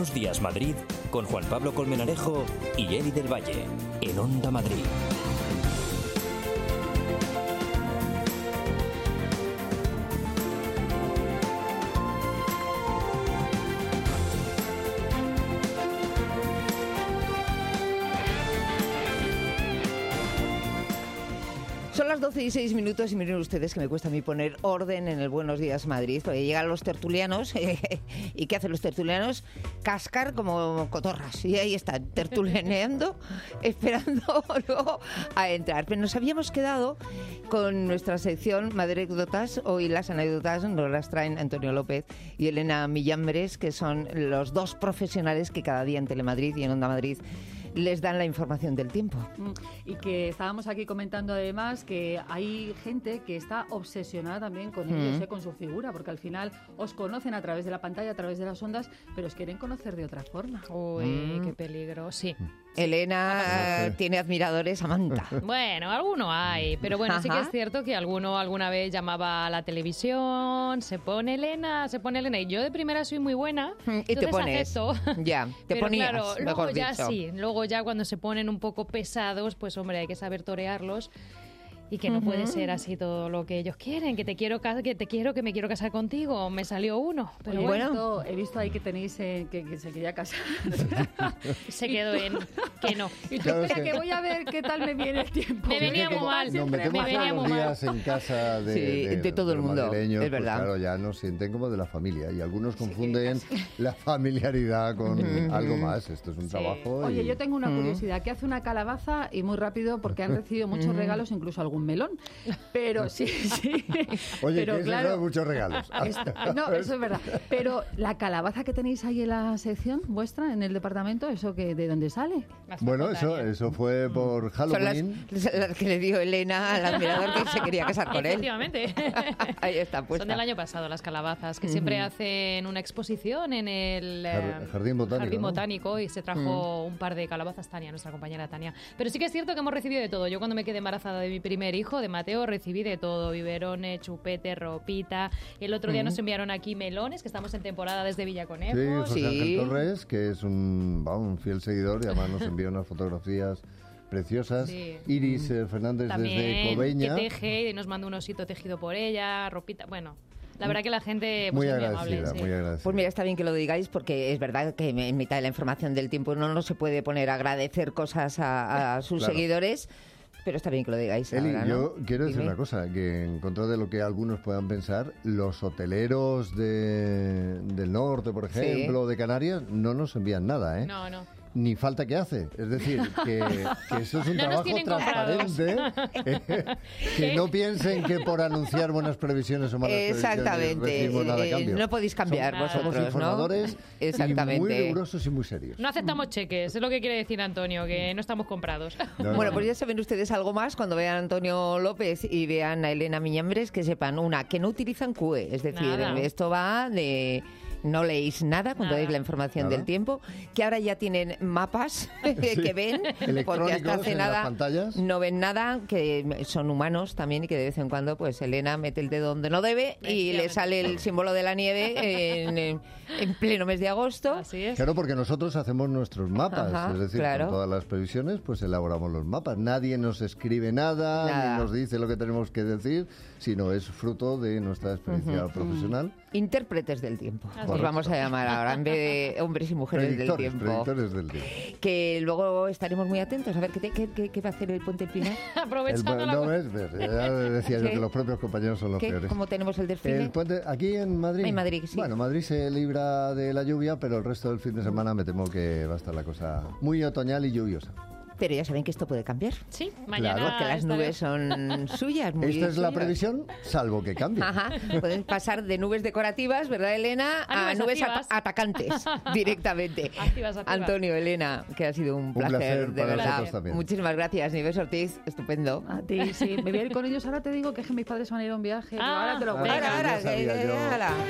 Buenos Días Madrid con Juan Pablo Colmenarejo y Eli del Valle en Onda Madrid. Son las 12:06 y miren ustedes que me cuesta a mí poner orden en el Buenos Días Madrid, porque llegan los tertulianos y ¿qué hacen los tertulianos? Cascar como cotorras y ahí están, tertulianeando, esperando luego a entrar. Pero nos habíamos quedado con nuestra sección Madrécdotas. Hoy las anécdotas nos las traen Antonio López y Elena Millambres, que son los dos profesionales que cada día en Telemadrid y en Onda Madrid les dan la información del tiempo. Y que estábamos aquí comentando además que hay gente que está obsesionada también con ellos, con su figura, porque al final os conocen a través de la pantalla, a través de las ondas, pero os quieren conocer de otra forma. Uy, qué peligro, sí. Elena tiene admiradores, Samantha. Bueno, alguno hay, pero bueno, sí que es cierto que alguno alguna vez llamaba a la televisión, se pone Elena, y yo de primera soy muy buena, y te pones. Acepto. Ya, te pero ponías, claro, luego mejor ya dicho. sí, luego ya cuando se ponen un poco pesados, pues hombre, hay que saber torearlos. Y que no puede ser así todo lo que ellos quieren, que me quiero casar contigo, me salió uno. Pero Oye, bueno, he visto ahí que tenéis que se quería casar. se quedó en que no. Y tú, Claro, espera, es que que voy a ver qué tal me viene el tiempo. Me venía muy mal. Nos metemos Me venía todos los muy mal. días en casa de todo el los mundo, madrileños, es verdad. Pues claro, ya nos sienten como de la familia y algunos confunden la familiaridad con algo más. Esto es un trabajo. Oye, y... yo tengo una curiosidad. ¿Qué hace una calabaza? Y muy rápido, porque han recibido muchos regalos, incluso algún melón. Pero sí. Oye, pero que claro, eso de muchos regalos. no, eso es verdad. Pero la calabaza que tenéis ahí en la sección vuestra, en el departamento, ¿eso ¿de dónde sale? Bueno, eso fue por son Halloween. las que le dio Elena al admirador que se quería casar con él. Efectivamente. Ahí está puesta. Son del año pasado las calabazas, que siempre hacen una exposición en el Jardín Botánico, ¿no? Botánico, y se trajo un par de calabazas, Tania, nuestra compañera Tania. Pero sí que es cierto que hemos recibido de todo. Yo cuando me quedé embarazada de mi primer hijo, de Mateo, recibí de todo: biberones, chupete, ropita. El otro día nos enviaron aquí melones, que estamos en temporada desde Villaconejos. Sí, José Ángel Torres, que es un fiel seguidor y además nos envió unas fotografías preciosas. Sí. Iris Fernández También, desde Cobeña. que teje y nos mandó un osito tejido por ella, ropita. Bueno, la verdad que la gente Muy es muy agradecida, amable. Sí. muy agradecida. Pues mira, está bien que lo digáis, porque es verdad que en mitad de la información del tiempo no se puede poner a agradecer cosas a sus Claro. seguidores. Pero está bien que lo digáis. Eli, ahora, ¿no? yo quiero decir Dime. una cosa, que en contra de lo que algunos puedan pensar, los hoteleros del norte, por ejemplo, de Canarias, no nos envían nada, ¿eh? No. Ni falta que hace. Es decir, que eso es un No nos trabajo tienen comprados. transparente. Que no piensen que por anunciar buenas previsiones o malas previsiones Exactamente. recibimos nada a cambio. No podéis cambiar Somos vosotros, Somos informadores ¿no? Exactamente. y muy rigurosos y muy serios. No aceptamos cheques, es lo que quiere decir Antonio, que no estamos comprados. No, Bueno, no, pues ya saben ustedes algo más cuando vean a Antonio López y vean a Elena Millambres, que sepan, que no utilizan QE, es decir, Nada. esto va de... No leéis nada cuando Nada. veis la información Nada. del tiempo, que ahora ya tienen mapas que ven, porque Electrónicos hasta hace en las nada pantallas. no ven nada, que son humanos también y que de vez en cuando pues Elena mete el dedo donde no debe y le sale el símbolo de la nieve en pleno mes de agosto. Así es. Claro, porque nosotros hacemos nuestros mapas, Ajá, es decir, claro. con todas las previsiones, pues elaboramos los mapas. Nadie nos escribe nada, ni nos dice lo que tenemos que decir, sino es fruto de nuestra experiencia profesional. Intérpretes del tiempo, Así os es. vamos a llamar ahora, en vez de hombres y mujeres del tiempo. Predictores del tiempo. Que luego estaremos muy atentos a ver qué va a hacer el Puente del Pinar. Aprovechando la... No ves, ya decía yo ¿Qué? que los propios compañeros son los peores. ¿Cómo tenemos el desfile? El puente, aquí en Madrid. En Madrid, sí. Bueno, Madrid se libra de la lluvia, pero el resto del fin de semana me temo que va a estar la cosa muy otoñal y lluviosa. Pero ya saben que esto puede cambiar. Sí, mañana... Porque las nubes son suyas. Muy Esta es la suyas. previsión, salvo que cambie. Ajá, pueden pasar de nubes decorativas, ¿verdad, Elena? A nubes activas. Atacantes, directamente. Activas. Antonio, Elena, que ha sido un placer, placer de para verdad. nosotros también. Muchísimas gracias, Nieves Ortiz, estupendo. A ti, sí. Me voy a ir con ellos. Ahora te digo que mis padres van a ir a un viaje. Pero Ah, ahora te lo venga. cuento. Ya sabía yo.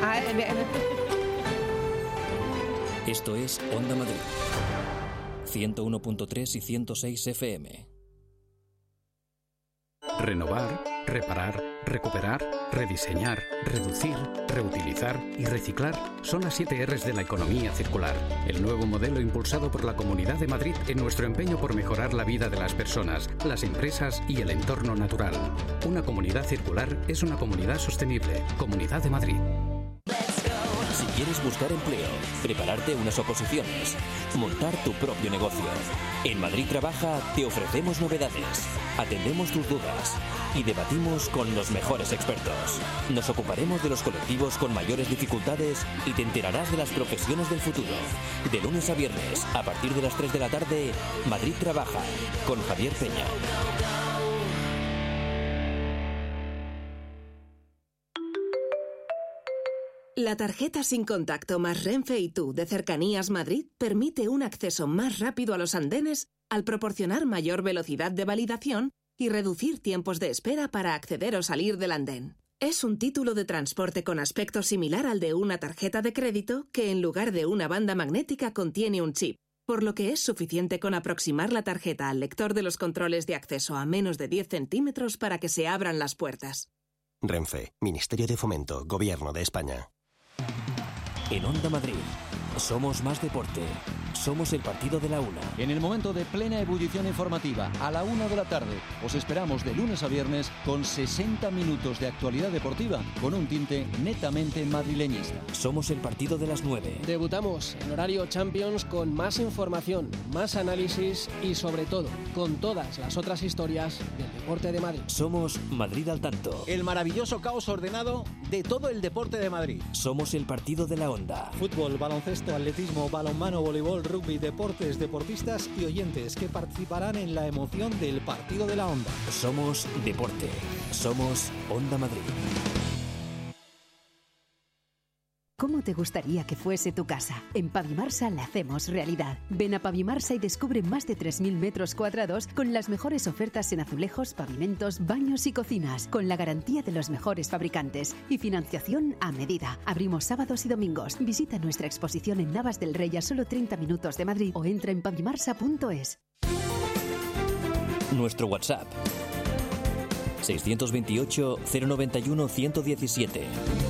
Esto es Onda Madrid. 101.3 y 106 FM. Renovar, reparar, recuperar, rediseñar, reducir, reutilizar y reciclar son las 7 R's de la economía circular. El nuevo modelo impulsado por la Comunidad de Madrid en nuestro empeño por mejorar la vida de las personas, las empresas y el entorno natural. Una comunidad circular es una comunidad sostenible. Comunidad de Madrid. Si quieres buscar empleo, prepararte unas oposiciones, montar tu propio negocio. En Madrid Trabaja te ofrecemos novedades, atendemos tus dudas y debatimos con los mejores expertos. Nos ocuparemos de los colectivos con mayores dificultades y te enterarás de las profesiones del futuro. De lunes a viernes, a partir de las 3 de la tarde, Madrid Trabaja, con Javier Peña. La tarjeta sin contacto más Renfe y Tú de Cercanías Madrid permite un acceso más rápido a los andenes al proporcionar mayor velocidad de validación y reducir tiempos de espera para acceder o salir del andén. Es un título de transporte con aspecto similar al de una tarjeta de crédito que en lugar de una banda magnética contiene un chip, por lo que es suficiente con aproximar la tarjeta al lector de los controles de acceso a menos de 10 centímetros para que se abran las puertas. Renfe, Ministerio de Fomento, Gobierno de España. En Onda Madrid, somos más deporte. Somos el partido de la una. En el momento de plena ebullición informativa, a la 1 de la tarde, os esperamos de lunes a viernes con 60 minutos de actualidad deportiva con un tinte netamente madrileñista. Somos el partido de las 9. Debutamos en horario Champions con más información, más análisis y sobre todo con todas las otras historias del deporte de Madrid. Somos Madrid al tanto. El maravilloso caos ordenado de todo el deporte de Madrid. Somos el partido de la Onda. Fútbol, baloncesto, atletismo, balonmano, voleibol, rugby, deportes, deportistas y oyentes que participarán en la emoción del partido de la Onda. Somos deporte. Somos Onda Madrid. ¿Cómo te gustaría que fuese tu casa? En Pavimarsa la hacemos realidad. Ven a Pavimarsa y descubre más de 3.000 metros cuadrados con las mejores ofertas en azulejos, pavimentos, baños y cocinas, con la garantía de los mejores fabricantes y financiación a medida. Abrimos sábados y domingos. Visita nuestra exposición en Navas del Rey a solo 30 minutos de Madrid o entra en pavimarsa.es. Nuestro WhatsApp 628 091 117.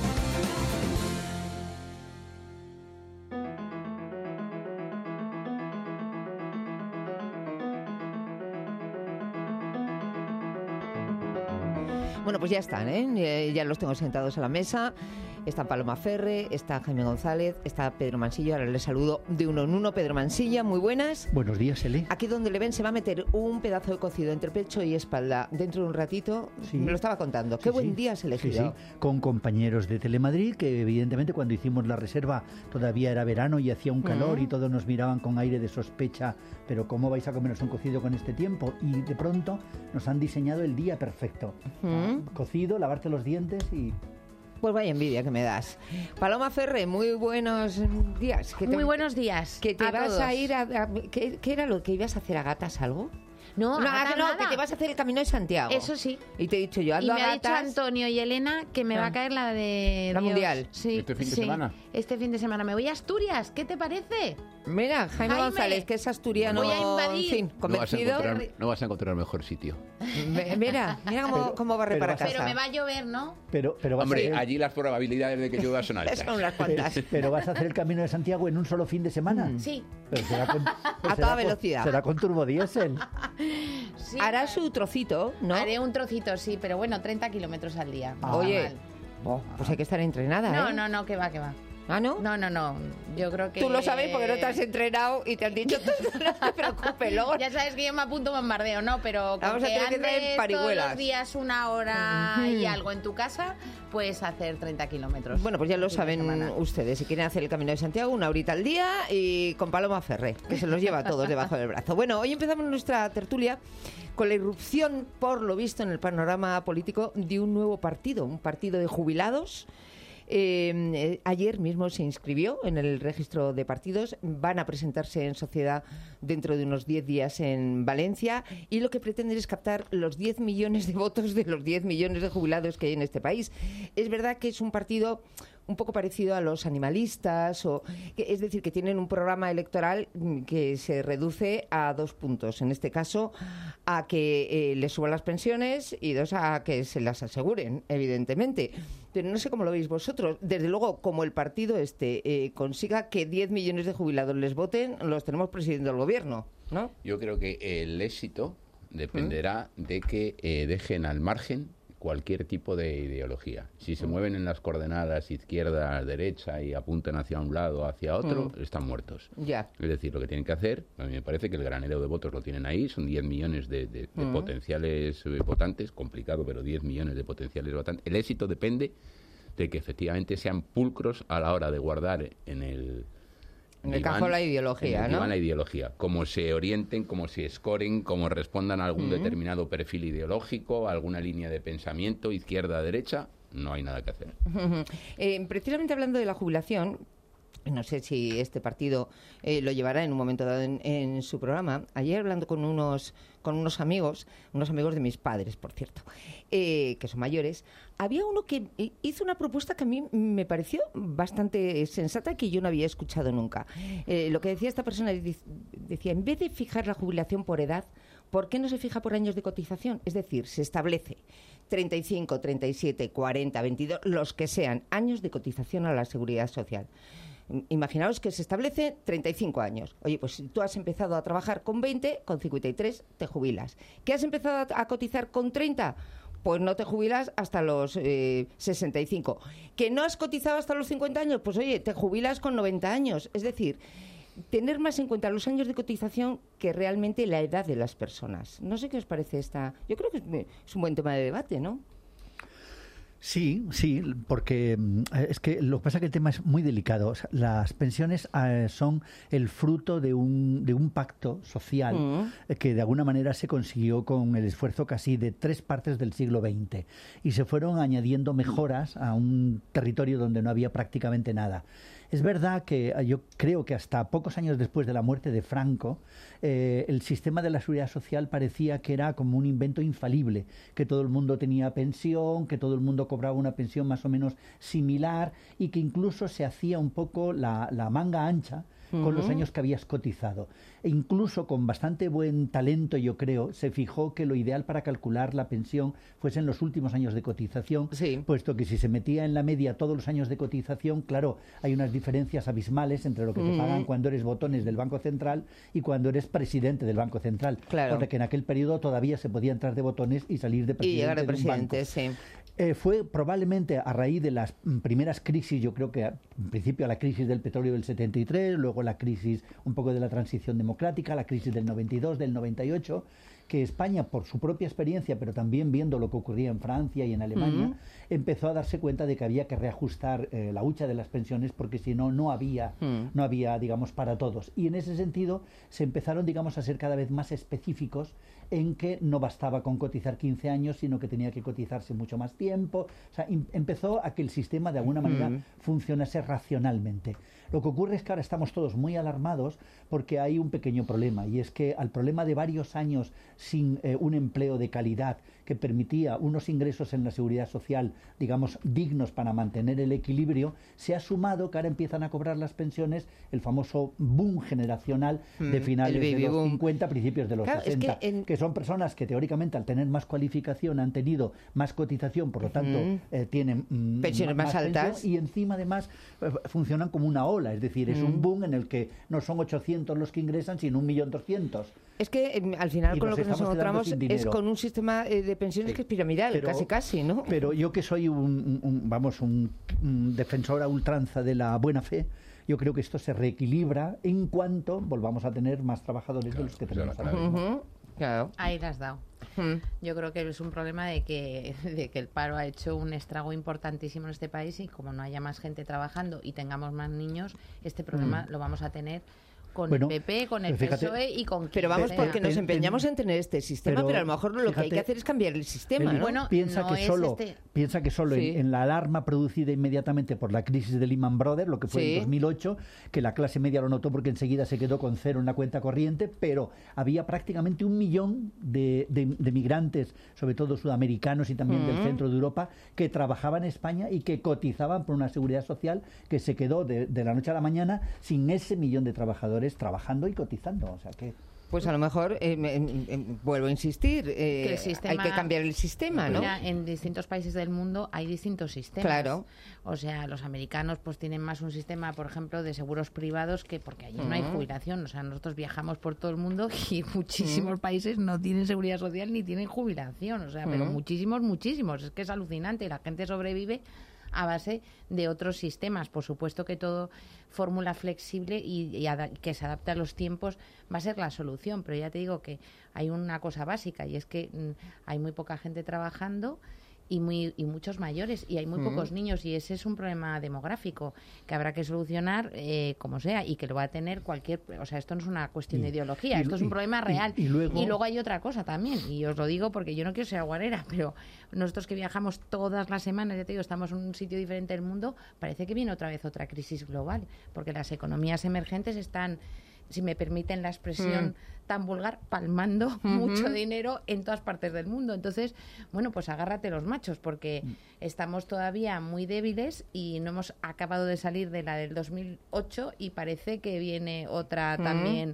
Bueno, pues ya están, ¿eh? Ya los tengo sentados a la mesa. Está Paloma Ferre, está Jaime González, está Pedro Mansilla. Ahora les saludo de uno en uno. Pedro Mansilla, muy buenas. Buenos días, Eli. Aquí donde le ven se va a meter un pedazo de cocido entre pecho y espalda dentro de un ratito. Sí. Me lo estaba contando. Qué buen día has elegido. Sí, con compañeros de Telemadrid que evidentemente cuando hicimos la reserva todavía era verano y hacía un calor y todos nos miraban con aire de sospecha. Pero ¿cómo vais a comeros un cocido con este tiempo? Y de pronto nos han diseñado el día perfecto. Cocido, lavarte los dientes y... Pues vaya envidia que me das. Paloma Ferre, muy buenos días. Muy buenos días. Que te vas todos. a ir a ¿qué era lo que ibas a hacer a gatas algo? No, que te vas a hacer el Camino de Santiago. Eso sí. Y te he dicho yo, y a me ha dicho gatas. Antonio y Elena que me va a caer la de la Dios. Mundial. Sí, ¿Este fin de semana? Este fin de semana me voy a Asturias. ¿Qué te parece? Mira, Jaime González, que es asturiano, voy a invadir. en fin, convencido. No vas a encontrar mejor sitio. Mira cómo va a reparar casa. Pero me va a llover, ¿no? Pero hombre, allí las probabilidades de que llueva son altas. Son unas cuantas. Pero vas a hacer el Camino de Santiago en un solo fin de semana. Sí. Pero será a toda velocidad. Será con turbodiesel. Sí. Hará su trocito, ¿no? Haré un trocito, sí, pero bueno, 30 kilómetros al día. Oye, pues hay que estar entrenada, No, que va. ¿Ah, no? No. Yo creo que... Tú lo sabes porque no te has entrenado y te han dicho no te preocupes, luego... Ya sabes que yo me apunto bombardeo, ¿no? Pero con que andes todos los días 1 hora y algo en tu casa, puedes hacer 30 kilómetros. Bueno, pues ya lo saben ustedes. Si quieren hacer el Camino de Santiago, 1 horita al día y con Paloma Ferre, que se los lleva a todos debajo del brazo. Bueno, hoy empezamos nuestra tertulia con la irrupción, por lo visto en el panorama político, de un nuevo partido, un partido de jubilados. Ayer mismo se inscribió en el registro de partidos, van a presentarse en sociedad dentro de unos 10 días en Valencia y lo que pretenden es captar los 10 millones de votos de los 10 millones de jubilados que hay en este país. Es verdad que es un partido un poco parecido a los animalistas, es decir, que tienen un programa electoral que se reduce a 2 puntos. En este caso, a que les suban las pensiones y 2, a que se las aseguren, evidentemente. Pero no sé cómo lo veis vosotros. Desde luego, como el partido consiga que 10 millones de jubilados les voten, los tenemos presidiendo el gobierno, ¿no? Yo creo que el éxito dependerá de que dejen al margen cualquier tipo de ideología. Si se mueven en las coordenadas izquierda, derecha y apuntan hacia un lado o hacia otro, están muertos. Ya. Es decir, lo que tienen que hacer, a mí me parece que el granero de votos lo tienen ahí, son 10 millones de potenciales votantes, complicado, pero 10 millones de potenciales votantes. El éxito depende de que efectivamente sean pulcros a la hora de guardar en el cajón la ideología, ¿no? La ideología, cómo se orienten, cómo se escoren, cómo respondan a algún determinado perfil ideológico, a alguna línea de pensamiento, izquierda, derecha, no hay nada que hacer. Precisamente hablando de la jubilación, no sé si este partido lo llevará en un momento dado en su programa. Ayer hablando con unos amigos de mis padres, por cierto, que son mayores, había uno que hizo una propuesta que a mí me pareció bastante sensata, que yo no había escuchado nunca. Lo que decía esta persona, decía, en vez de fijar la jubilación por edad, ¿por qué no se fija por años de cotización? Es decir, se establece 35, 37, 40, 22, los que sean, años de cotización a la Seguridad Social. Imaginaos que se establece 35 años. Oye, pues si tú has empezado a trabajar con 20, con 53 te jubilas. ¿Que has empezado a cotizar con 30? Pues no te jubilas hasta los 65. ¿Que no has cotizado hasta los 50 años? Pues oye, te jubilas con 90 años. Es decir, tener más en cuenta los años de cotización que realmente la edad de las personas. No sé qué os parece esta... Yo creo que es un buen tema de debate, ¿no? Sí, porque es que lo que pasa es que el tema es muy delicado. O sea, las pensiones son el fruto de un pacto social que de alguna manera se consiguió con el esfuerzo casi de 3 partes del siglo XX y se fueron añadiendo mejoras a un territorio donde no había prácticamente nada. Es verdad que yo creo que hasta pocos años después de la muerte de Franco, el sistema de la seguridad social parecía que era como un invento infalible, que todo el mundo tenía pensión, que todo el mundo cobraba una pensión más o menos similar y que incluso se hacía un poco la manga ancha con los años que habías cotizado. E incluso con bastante buen talento, yo creo, se fijó que lo ideal para calcular la pensión fuesen los últimos años de cotización, puesto que si se metía en la media todos los años de cotización, claro, hay unas diferencias abismales entre lo que te pagan cuando eres botones del Banco Central y cuando eres presidente del Banco Central. Claro. Porque en aquel periodo todavía se podía entrar de botones y salir de presidente. Y llegar de presidente, de un banco. Fue probablemente a raíz de las primeras crisis, yo creo que en principio la crisis del petróleo del 73, luego la crisis un poco de la transición democrática, la crisis del 92, del 98, que España, por su propia experiencia, pero también viendo lo que ocurría en Francia y en Alemania, empezó a darse cuenta de que había que reajustar la hucha de las pensiones porque si no, no había, digamos, para todos. Y en ese sentido se empezaron, digamos, a ser cada vez más específicos en que no bastaba con cotizar 15 años, sino que tenía que cotizarse mucho más tiempo. O sea, empezó a que el sistema de alguna manera funcionase racionalmente. Lo que ocurre es que ahora estamos todos muy alarmados porque hay un pequeño problema, y es que al problema de varios años sin un empleo de calidad que permitía unos ingresos en la seguridad social, digamos, dignos para mantener el equilibrio, se ha sumado que ahora empiezan a cobrar las pensiones el famoso boom generacional de finales de los 50, principios de los 60, que son personas que teóricamente al tener más cualificación han tenido más cotización, por lo tanto tienen pensiones más altas y encima además funcionan como una ola, es decir, es un boom en el que no son 800 los que ingresan, sino 1.200.000. Es que al final con lo que nos encontramos es con un sistema de pensiones que es piramidal, pero, casi, ¿no? Pero yo que soy un defensor a ultranza de la buena fe, yo creo que esto se reequilibra en cuanto volvamos a tener más trabajadores de los que tenemos ahora mismo. Claro. Ahí la has dado. Yo creo que es un problema de que el paro ha hecho un estrago importantísimo en este país y como no haya más gente trabajando y tengamos más niños, este problema lo vamos a tener con el PP, con el PSOE y con... Pero vamos, porque nos empeñamos en tener este sistema, pero a lo mejor lo que hay que hacer es cambiar el sistema, ¿no? Bueno, piensa que solo en la alarma producida inmediatamente por la crisis de Lehman Brothers, lo que fue en 2008, que la clase media lo notó porque enseguida se quedó con cero en la cuenta corriente, pero había prácticamente 1 millón de migrantes, sobre todo sudamericanos y también del centro de Europa, que trabajaban en España y que cotizaban por una seguridad social que se quedó de la noche a la mañana sin ese millón de trabajadores trabajando y cotizando. O sea que... Pues a lo mejor, vuelvo a insistir, hay que cambiar el sistema, ¿no? Mira, en distintos países del mundo hay distintos sistemas. Claro. O sea, los americanos pues tienen más un sistema, por ejemplo, de seguros privados que porque allí no hay jubilación. O sea, nosotros viajamos por todo el mundo y muchísimos países no tienen seguridad social ni tienen jubilación. O sea, pero muchísimos. Es que es alucinante. La gente sobrevive a base de otros sistemas. Por supuesto que todo fórmula flexible y que se adapte a los tiempos va a ser la solución, pero ya te digo que hay una cosa básica y es que hay muy poca gente trabajando y muchos mayores y hay muy pocos niños y ese es un problema demográfico que habrá que solucionar como sea y que lo va a tener cualquier... O sea, esto no es una cuestión de ideología, esto es un problema real. Y luego hay otra cosa también, y os lo digo porque yo no quiero ser aguarera, pero nosotros que viajamos todas las semanas, ya te digo, estamos en un sitio diferente del mundo, parece que viene otra vez otra crisis global, porque las economías emergentes están, si me permiten la expresión tan vulgar, palmando mucho dinero en todas partes del mundo. Entonces, bueno, pues agárrate los machos, porque estamos todavía muy débiles y no hemos acabado de salir de la del 2008 y parece que viene otra también...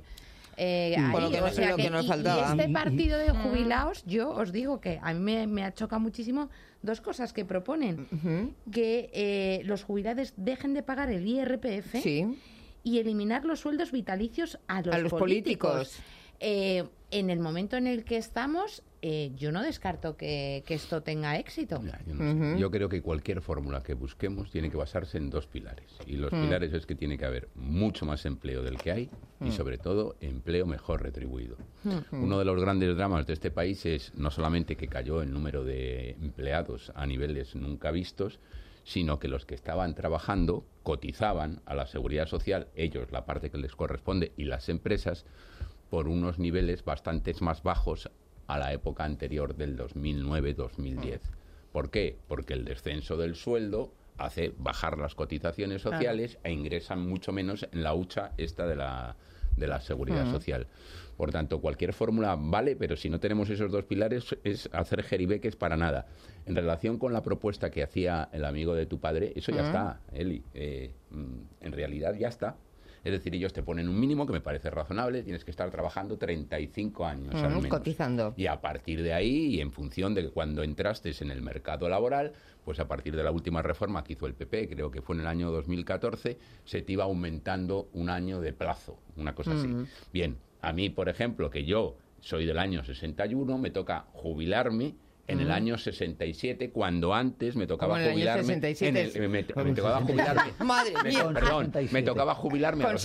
nos faltaba. Y este partido de jubilados, yo os digo que a mí me ha chocado muchísimo dos cosas que proponen. Que los jubilados dejen de pagar el IRPF y eliminar los sueldos vitalicios a los políticos. En el momento en el que estamos, yo no descarto que esto tenga éxito. Yo creo que cualquier fórmula que busquemos tiene que basarse en 2 pilares. Y los pilares es que tiene que haber mucho más empleo del que hay y, sobre todo, empleo mejor retribuido. Uno de los grandes dramas de este país es no solamente que cayó el número de empleados a niveles nunca vistos, sino que los que estaban trabajando cotizaban a la seguridad social, ellos la parte que les corresponde y las empresas, por unos niveles bastante más bajos a la época anterior del 2009-2010. ¿Por qué? Porque el descenso del sueldo hace bajar las cotizaciones sociales e ingresan mucho menos en la hucha esta de la seguridad social. Por tanto, cualquier fórmula vale, pero si no tenemos esos 2 pilares es hacer jeribeques para nada. En relación con la propuesta que hacía el amigo de tu padre, eso ya está, Eli. En realidad ya está. Es decir, ellos te ponen un mínimo que me parece razonable, tienes que estar trabajando 35 años al menos. Cotizando. Y a partir de ahí, y en función de que cuando entraste en el mercado laboral, pues a partir de la última reforma que hizo el PP, creo que fue en el año 2014, se te iba aumentando un año de plazo, una cosa así. Bien, a mí, por ejemplo, que yo soy del año 61, me toca jubilarme en el año 67, cuando antes me tocaba jubilarme. Me tocaba jubilarme. Madre mía. Perdón, me tocaba jubilarme a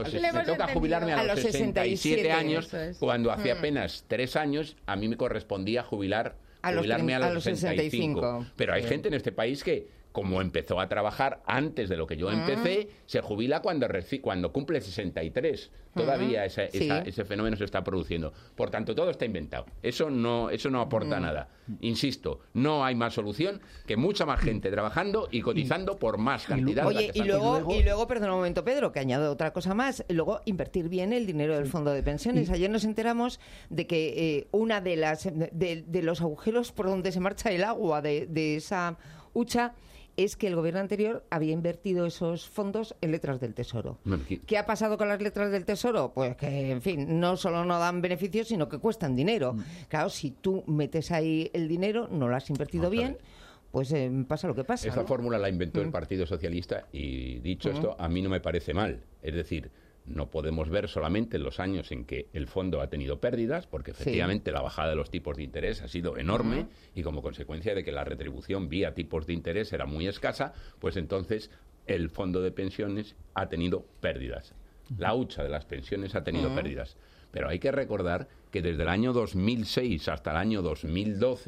los 67 años, cuando hace apenas 3 años a mí me correspondía jubilarme a los 65. Pero hay gente en este país que, como empezó a trabajar antes de lo que yo empecé, se jubila cuando cumple 63. Todavía ese fenómeno se está produciendo. Por tanto, todo está inventado. Eso no aporta nada. Insisto, no hay más solución que mucha más gente trabajando y cotizando por más cantidad. Oye, y luego, perdona un momento, Pedro, que añado otra cosa más. Luego, invertir bien el dinero del fondo de pensiones. Ayer nos enteramos de que una de los agujeros por donde se marcha el agua de esa hucha es que el gobierno anterior había invertido esos fondos en letras del Tesoro. ¿Qué ha pasado con las letras del Tesoro? Pues que, en fin, no solo no dan beneficios, sino que cuestan dinero. Claro, si tú metes ahí el dinero, no lo has invertido bien, pues pasa lo que pasa. Esta fórmula la inventó el Partido Socialista y, dicho esto, a mí no me parece mal. Es decir, no podemos ver solamente los años en que el fondo ha tenido pérdidas, porque efectivamente la bajada de los tipos de interés ha sido enorme y como consecuencia de que la retribución vía tipos de interés era muy escasa, pues entonces el fondo de pensiones ha tenido pérdidas. La hucha de las pensiones ha tenido pérdidas. Pero hay que recordar que desde el año 2006 hasta el año 2012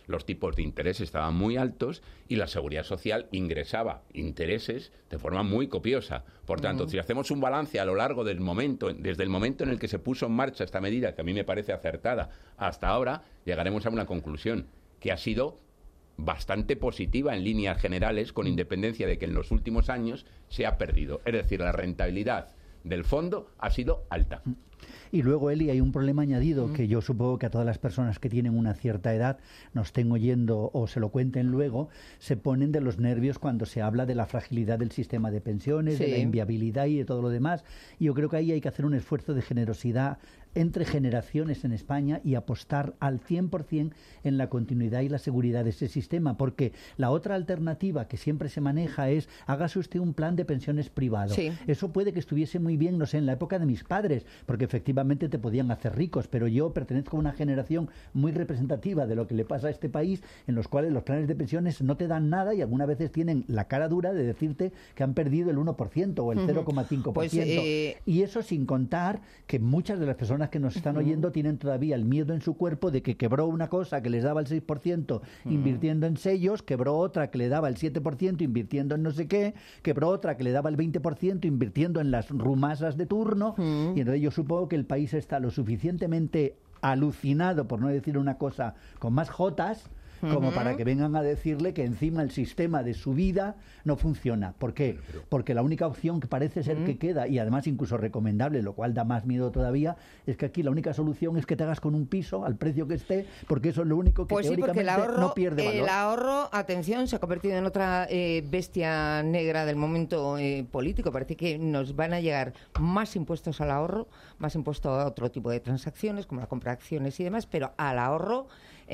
los tipos de interés estaban muy altos y la Seguridad Social ingresaba intereses de forma muy copiosa. Por tanto, si hacemos un balance a lo largo del momento, desde el momento en el que se puso en marcha esta medida, que a mí me parece acertada, hasta ahora, llegaremos a una conclusión, que ha sido bastante positiva en líneas generales, con independencia de que en los últimos años se ha perdido. Es decir, la rentabilidad del fondo ha sido alta. Y luego, Eli, hay un problema añadido que yo supongo que a todas las personas que tienen una cierta edad nos estén oyendo o se lo cuenten luego, se ponen de los nervios cuando se habla de la fragilidad del sistema de pensiones, de la inviabilidad y de todo lo demás. Y yo creo que ahí hay que hacer un esfuerzo de generosidad entre generaciones en España y apostar al 100% en la continuidad y la seguridad de ese sistema, porque la otra alternativa que siempre se maneja es hágase usted un plan de pensiones privado. Eso puede que estuviese muy bien, no sé, en la época de mis padres, porque efectivamente te podían hacer ricos, pero yo pertenezco a una generación muy representativa de lo que le pasa a este país, en los cuales los planes de pensiones no te dan nada y algunas veces tienen la cara dura de decirte que han perdido el 1% o el 0,5%. Pues, y eso sin contar que muchas de las personas que nos están oyendo tienen todavía el miedo en su cuerpo de que quebró una cosa que les daba el 6% invirtiendo en sellos, quebró otra que le daba el 7% invirtiendo en no sé qué, quebró otra que le daba el 20% invirtiendo en las rumasas de turno, y entonces yo supongo que el país está lo suficientemente alucinado, por no decir una cosa, con más jotas, como para que vengan a decirle que encima el sistema de su vida no funciona. ¿Por qué? Porque la única opción que parece ser que queda, y además incluso recomendable, lo cual da más miedo todavía, es que aquí la única solución es que te hagas con un piso al precio que esté, porque eso es lo único que teóricamente no pierde valor. El ahorro, atención, se ha convertido en otra bestia negra del momento político. Parece que nos van a llegar más impuestos al ahorro, más impuestos a otro tipo de transacciones, como la compra de acciones y demás, pero al ahorro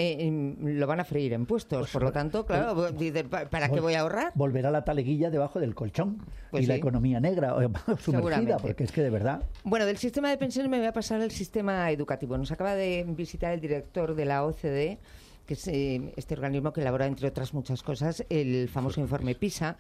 lo van a freír en impuestos. Pues, por lo tanto, claro, ¿para qué voy a ahorrar? Volverá la taleguilla debajo del colchón y la economía negra sumergida, porque es que de verdad... Bueno, del sistema de pensiones me voy a pasar al sistema educativo. Nos acaba de visitar el director de la OCDE, que es este organismo que elabora, entre otras muchas cosas, el famoso informe PISA,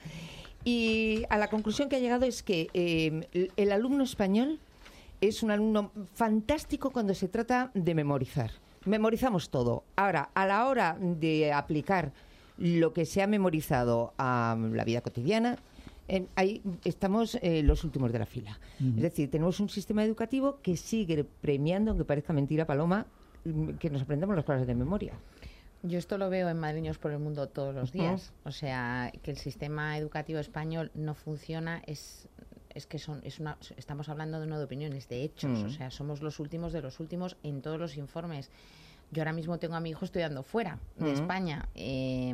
y a la conclusión que ha llegado es que el alumno español es un alumno fantástico cuando se trata de memorizar. Memorizamos todo. Ahora, a la hora de aplicar lo que se ha memorizado a la vida cotidiana, ahí estamos los últimos de la fila. Es decir, tenemos un sistema educativo que sigue premiando, aunque parezca mentira, Paloma, que nos aprendamos las cosas de memoria. Yo esto lo veo en Madrileños por el Mundo todos los días. O sea, que el sistema educativo español no funciona es que estamos hablando de de opiniones, de hechos. O sea, somos los últimos de los últimos en todos los informes. Yo ahora mismo tengo a mi hijo estudiando fuera de España. Y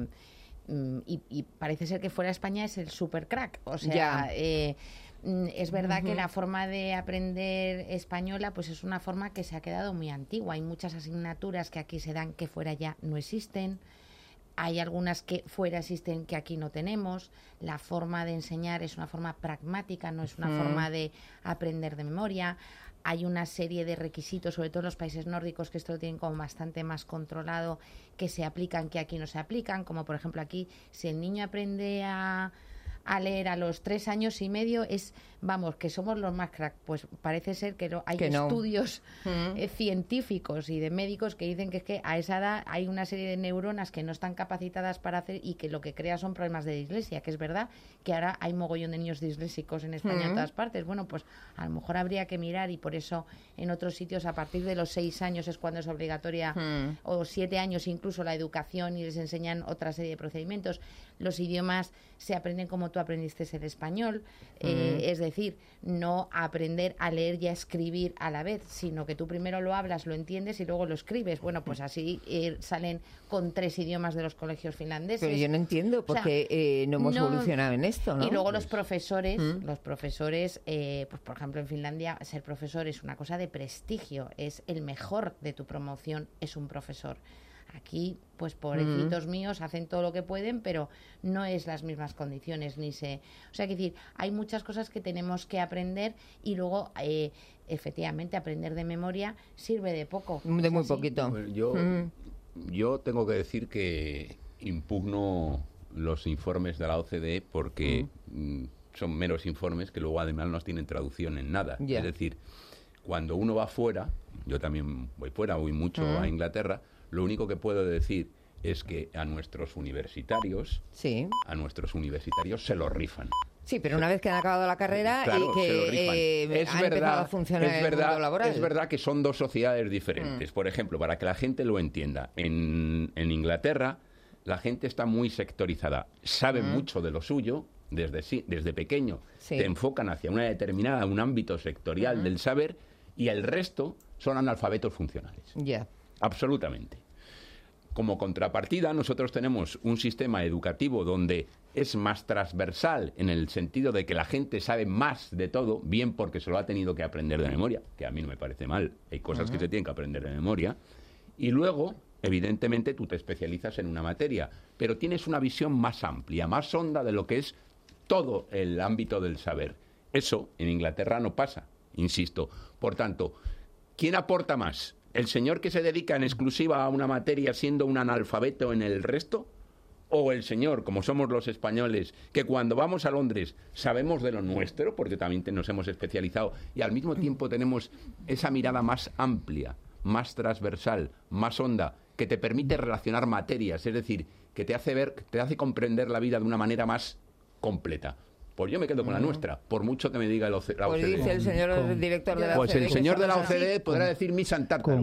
parece ser que fuera de España es el super crack. O sea, es verdad que la forma de aprender española pues es una forma que se ha quedado muy antigua. Hay muchas asignaturas que aquí se dan que fuera ya no existen. Hay algunas que fuera existen que aquí no tenemos. La forma de enseñar es una forma pragmática, no es una forma de aprender de memoria. Hay una serie de requisitos, sobre todo en los países nórdicos, que esto lo tienen como bastante más controlado, que se aplican, que aquí no se aplican. Como por ejemplo aquí, si el niño aprende a leer a los 3 años y medio, vamos, que somos los más crack. Pues parece ser que hay estudios científicos y de médicos que dicen que es que a esa edad hay una serie de neuronas que no están capacitadas para hacer y que lo que crea son problemas de dislexia, que es verdad que ahora hay mogollón de niños disléxicos en España en todas partes. Bueno, pues a lo mejor habría que mirar, y por eso en otros sitios a partir de los 6 años es cuando es obligatoria, o 7 años incluso, la educación, y les enseñan otra serie de procedimientos. Los idiomas se aprenden como tú aprendiste el español, es decir, no aprender a leer y a escribir a la vez, sino que tú primero lo hablas, lo entiendes y luego lo escribes. Bueno, pues así salen con 3 idiomas de los colegios finlandeses. Pero yo no entiendo por qué no hemos evolucionado en esto, ¿no? Y luego los profesores, pues por ejemplo en Finlandia ser profesor es una cosa de prestigio, es el mejor de tu promoción, es un profesor. Aquí, pues pobrecitos míos, hacen todo lo que pueden, pero no es las mismas condiciones, O sea, que decir, hay muchas cosas que tenemos que aprender, y luego, efectivamente, aprender de memoria sirve de poco. De muy poquito. Pues yo tengo que decir que impugno los informes de la OCDE porque son meros informes que luego además no tienen traducción en nada. Es decir, cuando uno va fuera, yo también voy fuera, voy mucho a Inglaterra, lo único que puedo decir es que a nuestros universitarios se lo rifan. Sí, pero una vez que han acabado la carrera claro, y que han empezado a funcionar en el mundo laboral. Es verdad que son dos sociedades diferentes. Por ejemplo, para que la gente lo entienda, en Inglaterra la gente está muy sectorizada, sabe mucho de lo suyo, desde pequeño te enfocan hacia un ámbito sectorial del saber, y el resto son analfabetos funcionales. Absolutamente. Como contrapartida, nosotros tenemos un sistema educativo donde es más transversal, en el sentido de que la gente sabe más de todo, bien porque se lo ha tenido que aprender de memoria, que a mí no me parece mal, hay cosas que se tienen que aprender de memoria, y luego, evidentemente, tú te especializas en una materia, pero tienes una visión más amplia, más honda de lo que es todo el ámbito del saber. Eso en Inglaterra no pasa, insisto. Por tanto, ¿quién aporta más? ¿El señor que se dedica en exclusiva a una materia siendo un analfabeto en el resto? ¿O el señor, como somos los españoles, que cuando vamos a Londres sabemos de lo nuestro, porque también nos hemos especializado, y al mismo tiempo tenemos esa mirada más amplia, más transversal, más honda, que te permite relacionar materias, es decir, que te hace comprender la vida de una manera más completa? Pues yo me quedo con la nuestra, por mucho que me diga la OCDE. Pues dice el señor director de la OCDE. Pues el señor de la OCDE podrá decir misa en tártaro.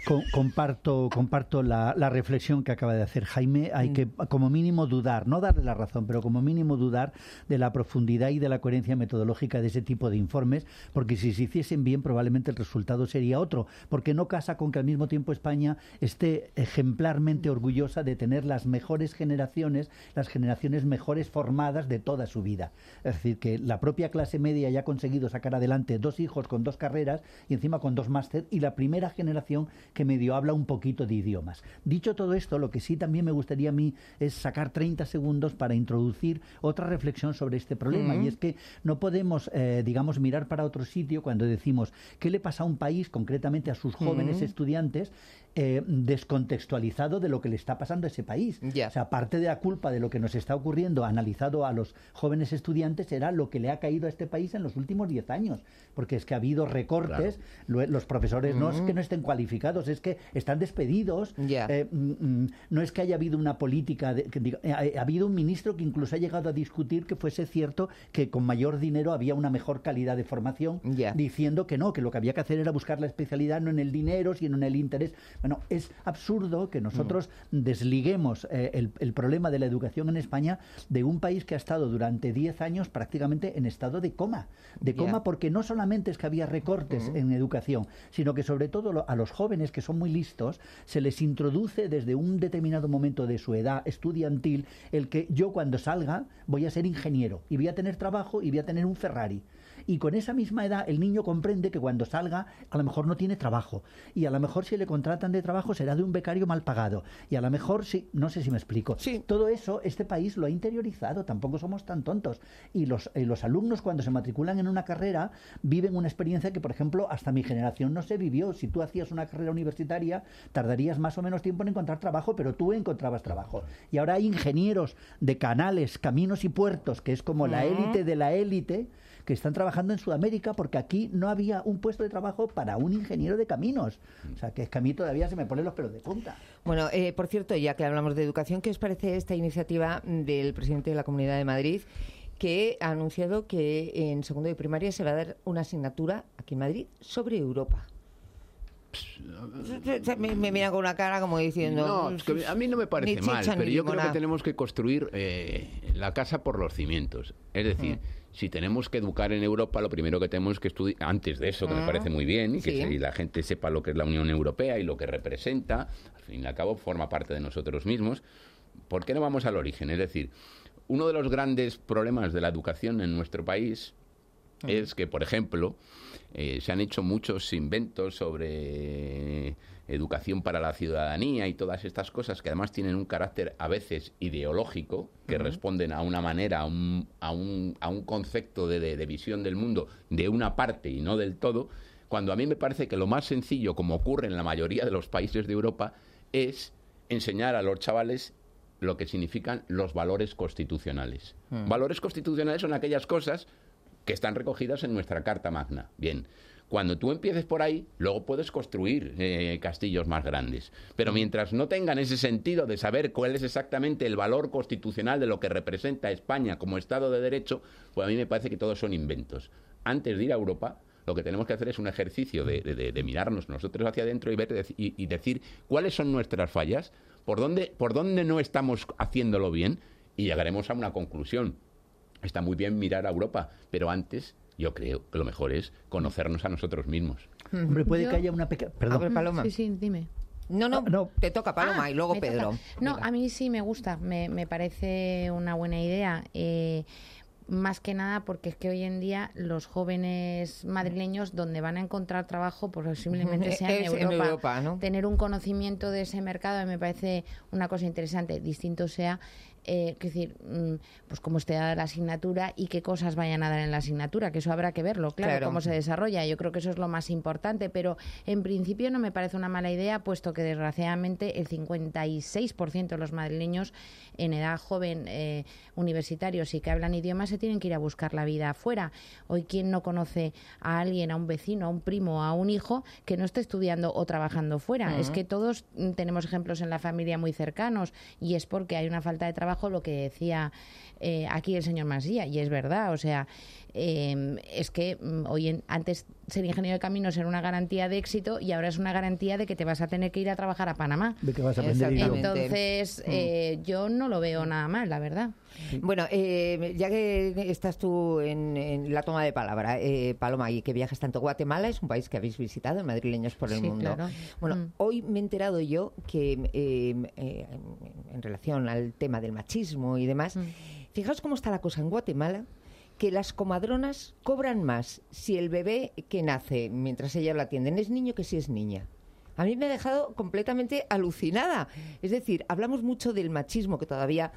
Comparto la reflexión que acaba de hacer Jaime. Hay que, como mínimo, dudar, no darle la razón, pero como mínimo dudar de la profundidad y de la coherencia metodológica de ese tipo de informes, porque si se hiciesen bien, probablemente el resultado sería otro, porque no casa con que al mismo tiempo España esté ejemplarmente orgullosa de tener las mejores generaciones, las generaciones mejores formadas de toda su vida. Es decir, que la propia clase media ya ha conseguido sacar adelante 2 hijos con 2 carreras y encima con 2 máster, y la primera generación que medio habla un poquito de idiomas. Dicho todo esto, lo que sí también me gustaría a mí es sacar 30 segundos para introducir otra reflexión sobre este problema, y es que no podemos, mirar para otro sitio cuando decimos qué le pasa a un país, concretamente a sus jóvenes estudiantes, descontextualizado de lo que le está pasando a ese país. O sea, parte de la culpa de lo que nos está ocurriendo, analizado a los jóvenes estudiantes, será lo que le ha caído a este país en los últimos 10 años, porque es que ha habido recortes, los profesores no es que no estén cualificados, es que están despedidos, no es que haya habido una política, ha habido un ministro que incluso ha llegado a discutir que fuese cierto que con mayor dinero había una mejor calidad de formación, diciendo que no, que lo que había que hacer era buscar la especialidad no en el dinero, sino en el interés. Bueno, es absurdo que nosotros desliguemos el problema de la educación en España de un país que ha estado durante 10 años prácticamente en estado de coma. Porque no solamente es que había recortes en educación, sino que sobre todo a los jóvenes, que son muy listos, se les introduce desde un determinado momento de su edad estudiantil el que yo cuando salga voy a ser ingeniero y voy a tener trabajo y voy a tener un Ferrari. Y con esa misma edad el niño comprende que cuando salga a lo mejor no tiene trabajo, y a lo mejor si le contratan de trabajo será de un becario mal pagado, y a lo mejor no sé si me explico. Todo eso este país lo ha interiorizado, tampoco somos tan tontos, y los alumnos cuando se matriculan en una carrera viven una experiencia que, por ejemplo, hasta mi generación no se vivió. Si tú hacías una carrera universitaria tardarías más o menos tiempo en encontrar trabajo, pero tú encontrabas trabajo, y ahora hay ingenieros de canales, caminos y puertos, que es como la élite de la élite, que están trabajando en Sudamérica, porque aquí no había un puesto de trabajo para un ingeniero de caminos. O sea, que es que a mí todavía se me ponen los pelos de punta. Bueno, por cierto, ya que hablamos de educación, ¿qué os parece esta iniciativa del presidente de la Comunidad de Madrid, que ha anunciado que en segundo de primaria se va a dar una asignatura aquí en Madrid sobre Europa? Me mira con una cara como diciendo... No, es que a mí no me parece mal, pero yo creo que tenemos que construir la casa por los cimientos. Es decir, si tenemos que educar en Europa, lo primero que tenemos que estudiar, antes de eso, que me parece muy bien, y que la gente sepa lo que es la Unión Europea y lo que representa, al fin y al cabo forma parte de nosotros mismos. ¿Por qué no vamos al origen? Es decir, uno de los grandes problemas de la educación en nuestro país es que, por ejemplo, se han hecho muchos inventos sobre educación para la ciudadanía y todas estas cosas que además tienen un carácter a veces ideológico, que responden a una manera, a un concepto de visión del mundo de una parte y no del todo, cuando a mí me parece que lo más sencillo, como ocurre en la mayoría de los países de Europa, es enseñar a los chavales lo que significan los valores constitucionales. Valores constitucionales son aquellas cosas que están recogidas en nuestra Carta Magna. Bien, Cuando tú empieces por ahí, luego puedes construir castillos más grandes. Pero mientras no tengan ese sentido de saber cuál es exactamente el valor constitucional de lo que representa España como Estado de Derecho, pues a mí me parece que todos son inventos. Antes de ir a Europa, lo que tenemos que hacer es un ejercicio de mirarnos nosotros hacia adentro y ver y decir cuáles son nuestras fallas, por dónde no estamos haciéndolo bien, y llegaremos a una conclusión. Está muy bien mirar a Europa, pero antes yo creo que lo mejor es conocernos a nosotros mismos. Hombre, puede que haya una pequeña... Perdón. A ver, Paloma. Sí, dime. No, te toca, Paloma, y luego Pedro. No, a mí sí me gusta, me parece una buena idea. Más que nada porque es que hoy en día los jóvenes madrileños donde van a encontrar trabajo posiblemente sea en Europa, ¿no? Tener un conocimiento de ese mercado me parece una cosa interesante. Distinto sea decir, pues cómo esté dada la asignatura y qué cosas vayan a dar en la asignatura, que eso habrá que verlo, claro, cómo se desarrolla. Yo creo que eso es lo más importante, pero en principio no me parece una mala idea, puesto que desgraciadamente el 56% de los madrileños en edad joven, universitarios y que hablan idiomas, se tienen que ir a buscar la vida afuera. Hoy, ¿quién no conoce a alguien, a un vecino, a un primo, a un hijo que no esté estudiando o trabajando fuera? Es que todos tenemos ejemplos en la familia muy cercanos, y es porque hay una falta de trabajo, lo que decía aquí el señor Masía, y es verdad, o sea, es que antes ser ingeniero de caminos era una garantía de éxito y ahora es una garantía de que te vas a tener que ir a trabajar a Panamá. De que vas a aprender idioma. Entonces, yo no lo veo nada mal, la verdad. Bueno, ya que estás tú en la toma de palabra, Paloma, y que viajas tanto, Guatemala es un país que habéis visitado, madrileños por el mundo. Claro. Bueno, hoy me he enterado yo que en relación al tema del machismo y demás, fijaos cómo está la cosa en Guatemala, que las comadronas cobran más si el bebé que nace mientras ellas la atienden es niño que si es niña. A mí me ha dejado completamente alucinada. Es decir, hablamos mucho del machismo que todavía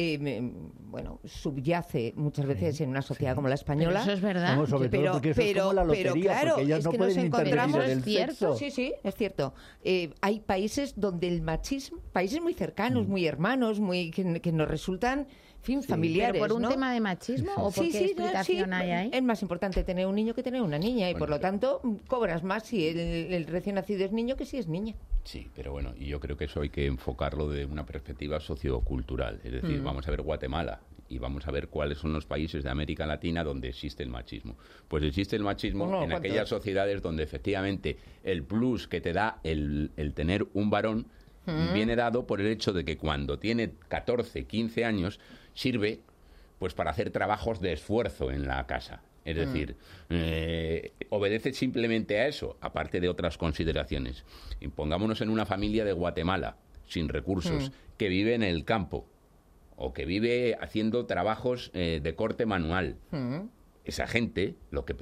subyace muchas veces en una sociedad como la española. Pero eso es verdad. No, sobre todo porque eso es como la lotería, claro, porque ellas es no que pueden nos encontramos, intervenir en el sexo. Sí, es cierto. Hay países donde el machismo, países muy cercanos, muy hermanos, que nos resultan, en fin, familiares. ¿Pero por un ¿no? tema de machismo o por qué explicación hay ahí? Es más importante tener un niño que tener una niña, y por lo tanto cobras más si el recién nacido es niño que si es niña. Sí, pero bueno, y yo creo que eso hay que enfocarlo de una perspectiva sociocultural. Es decir, vamos a ver Guatemala y vamos a ver cuáles son los países de América Latina donde existe el machismo. Pues existe el machismo en aquellas sociedades donde efectivamente el plus que te da el tener un varón viene dado por el hecho de que cuando tiene 14, 15 años sirve pues para hacer trabajos de esfuerzo en la casa. Es decir, obedece simplemente a eso, aparte de otras consideraciones. Y pongámonos en una familia de Guatemala, sin recursos, que vive en el campo, o que vive haciendo trabajos de corte manual. Esa gente, lo que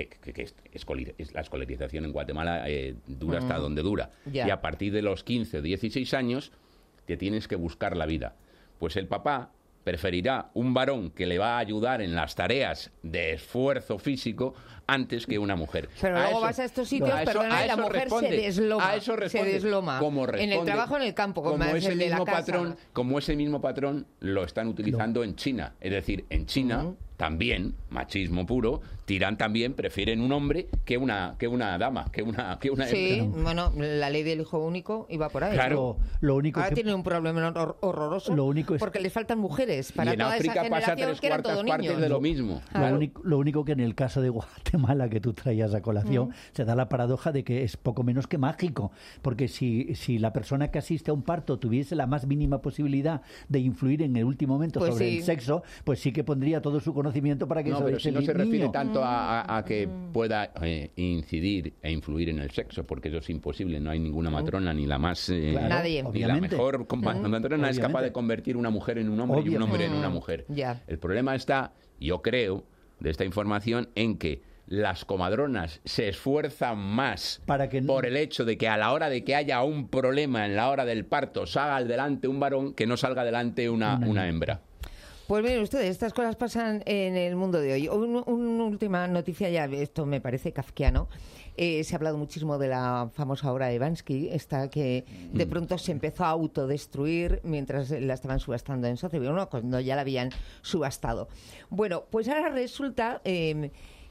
es la escolarización en Guatemala dura hasta donde dura. Y a partir de los 15 o 16 años te tienes que buscar la vida. Pues el papá preferirá un varón que le va a ayudar en las tareas de esfuerzo físico antes que una mujer. Pero luego vas a estos sitios, perdona, y la mujer se desloma. A eso responde. Se desloma. En el trabajo en el campo, como es el de la casa. Como ese mismo patrón lo están utilizando en China. Es decir, en China también, machismo puro, prefieren un hombre que una dama, que una Sí, bueno, la ley del hijo único iba por ahí. Claro. Lo único ahora tiene un problema horroroso, lo único es porque les faltan mujeres para y en toda África esa generación pasa 3/4 partes de lo mismo. Claro. Lo único que en el caso de Guatemala que tú traías a colación se da la paradoja de que es poco menos que mágico, porque si la persona que asiste a un parto tuviese la más mínima posibilidad de influir en el último momento sobre el sexo, pues sí que pondría todo su conocimiento para que pero si no se refiere tanto a que pueda incidir e influir en el sexo, porque eso es imposible. No hay ninguna matrona, ni la más nadie, ni la mejor matrona es capaz de convertir una mujer en un hombre y un hombre en una mujer. El problema está, yo creo, de esta información, en que las comadronas se esfuerzan más por el hecho de que a la hora de que haya un problema en la hora del parto salga adelante un varón que no salga adelante una hembra. Pues miren ustedes, estas cosas pasan en el mundo de hoy. Una última noticia, ya esto me parece kafkiano. Se ha hablado muchísimo de la famosa obra de Bansky, esta que de pronto se empezó a autodestruir mientras la estaban subastando en Sotheby's, cuando ya la habían subastado. Bueno, pues ahora resulta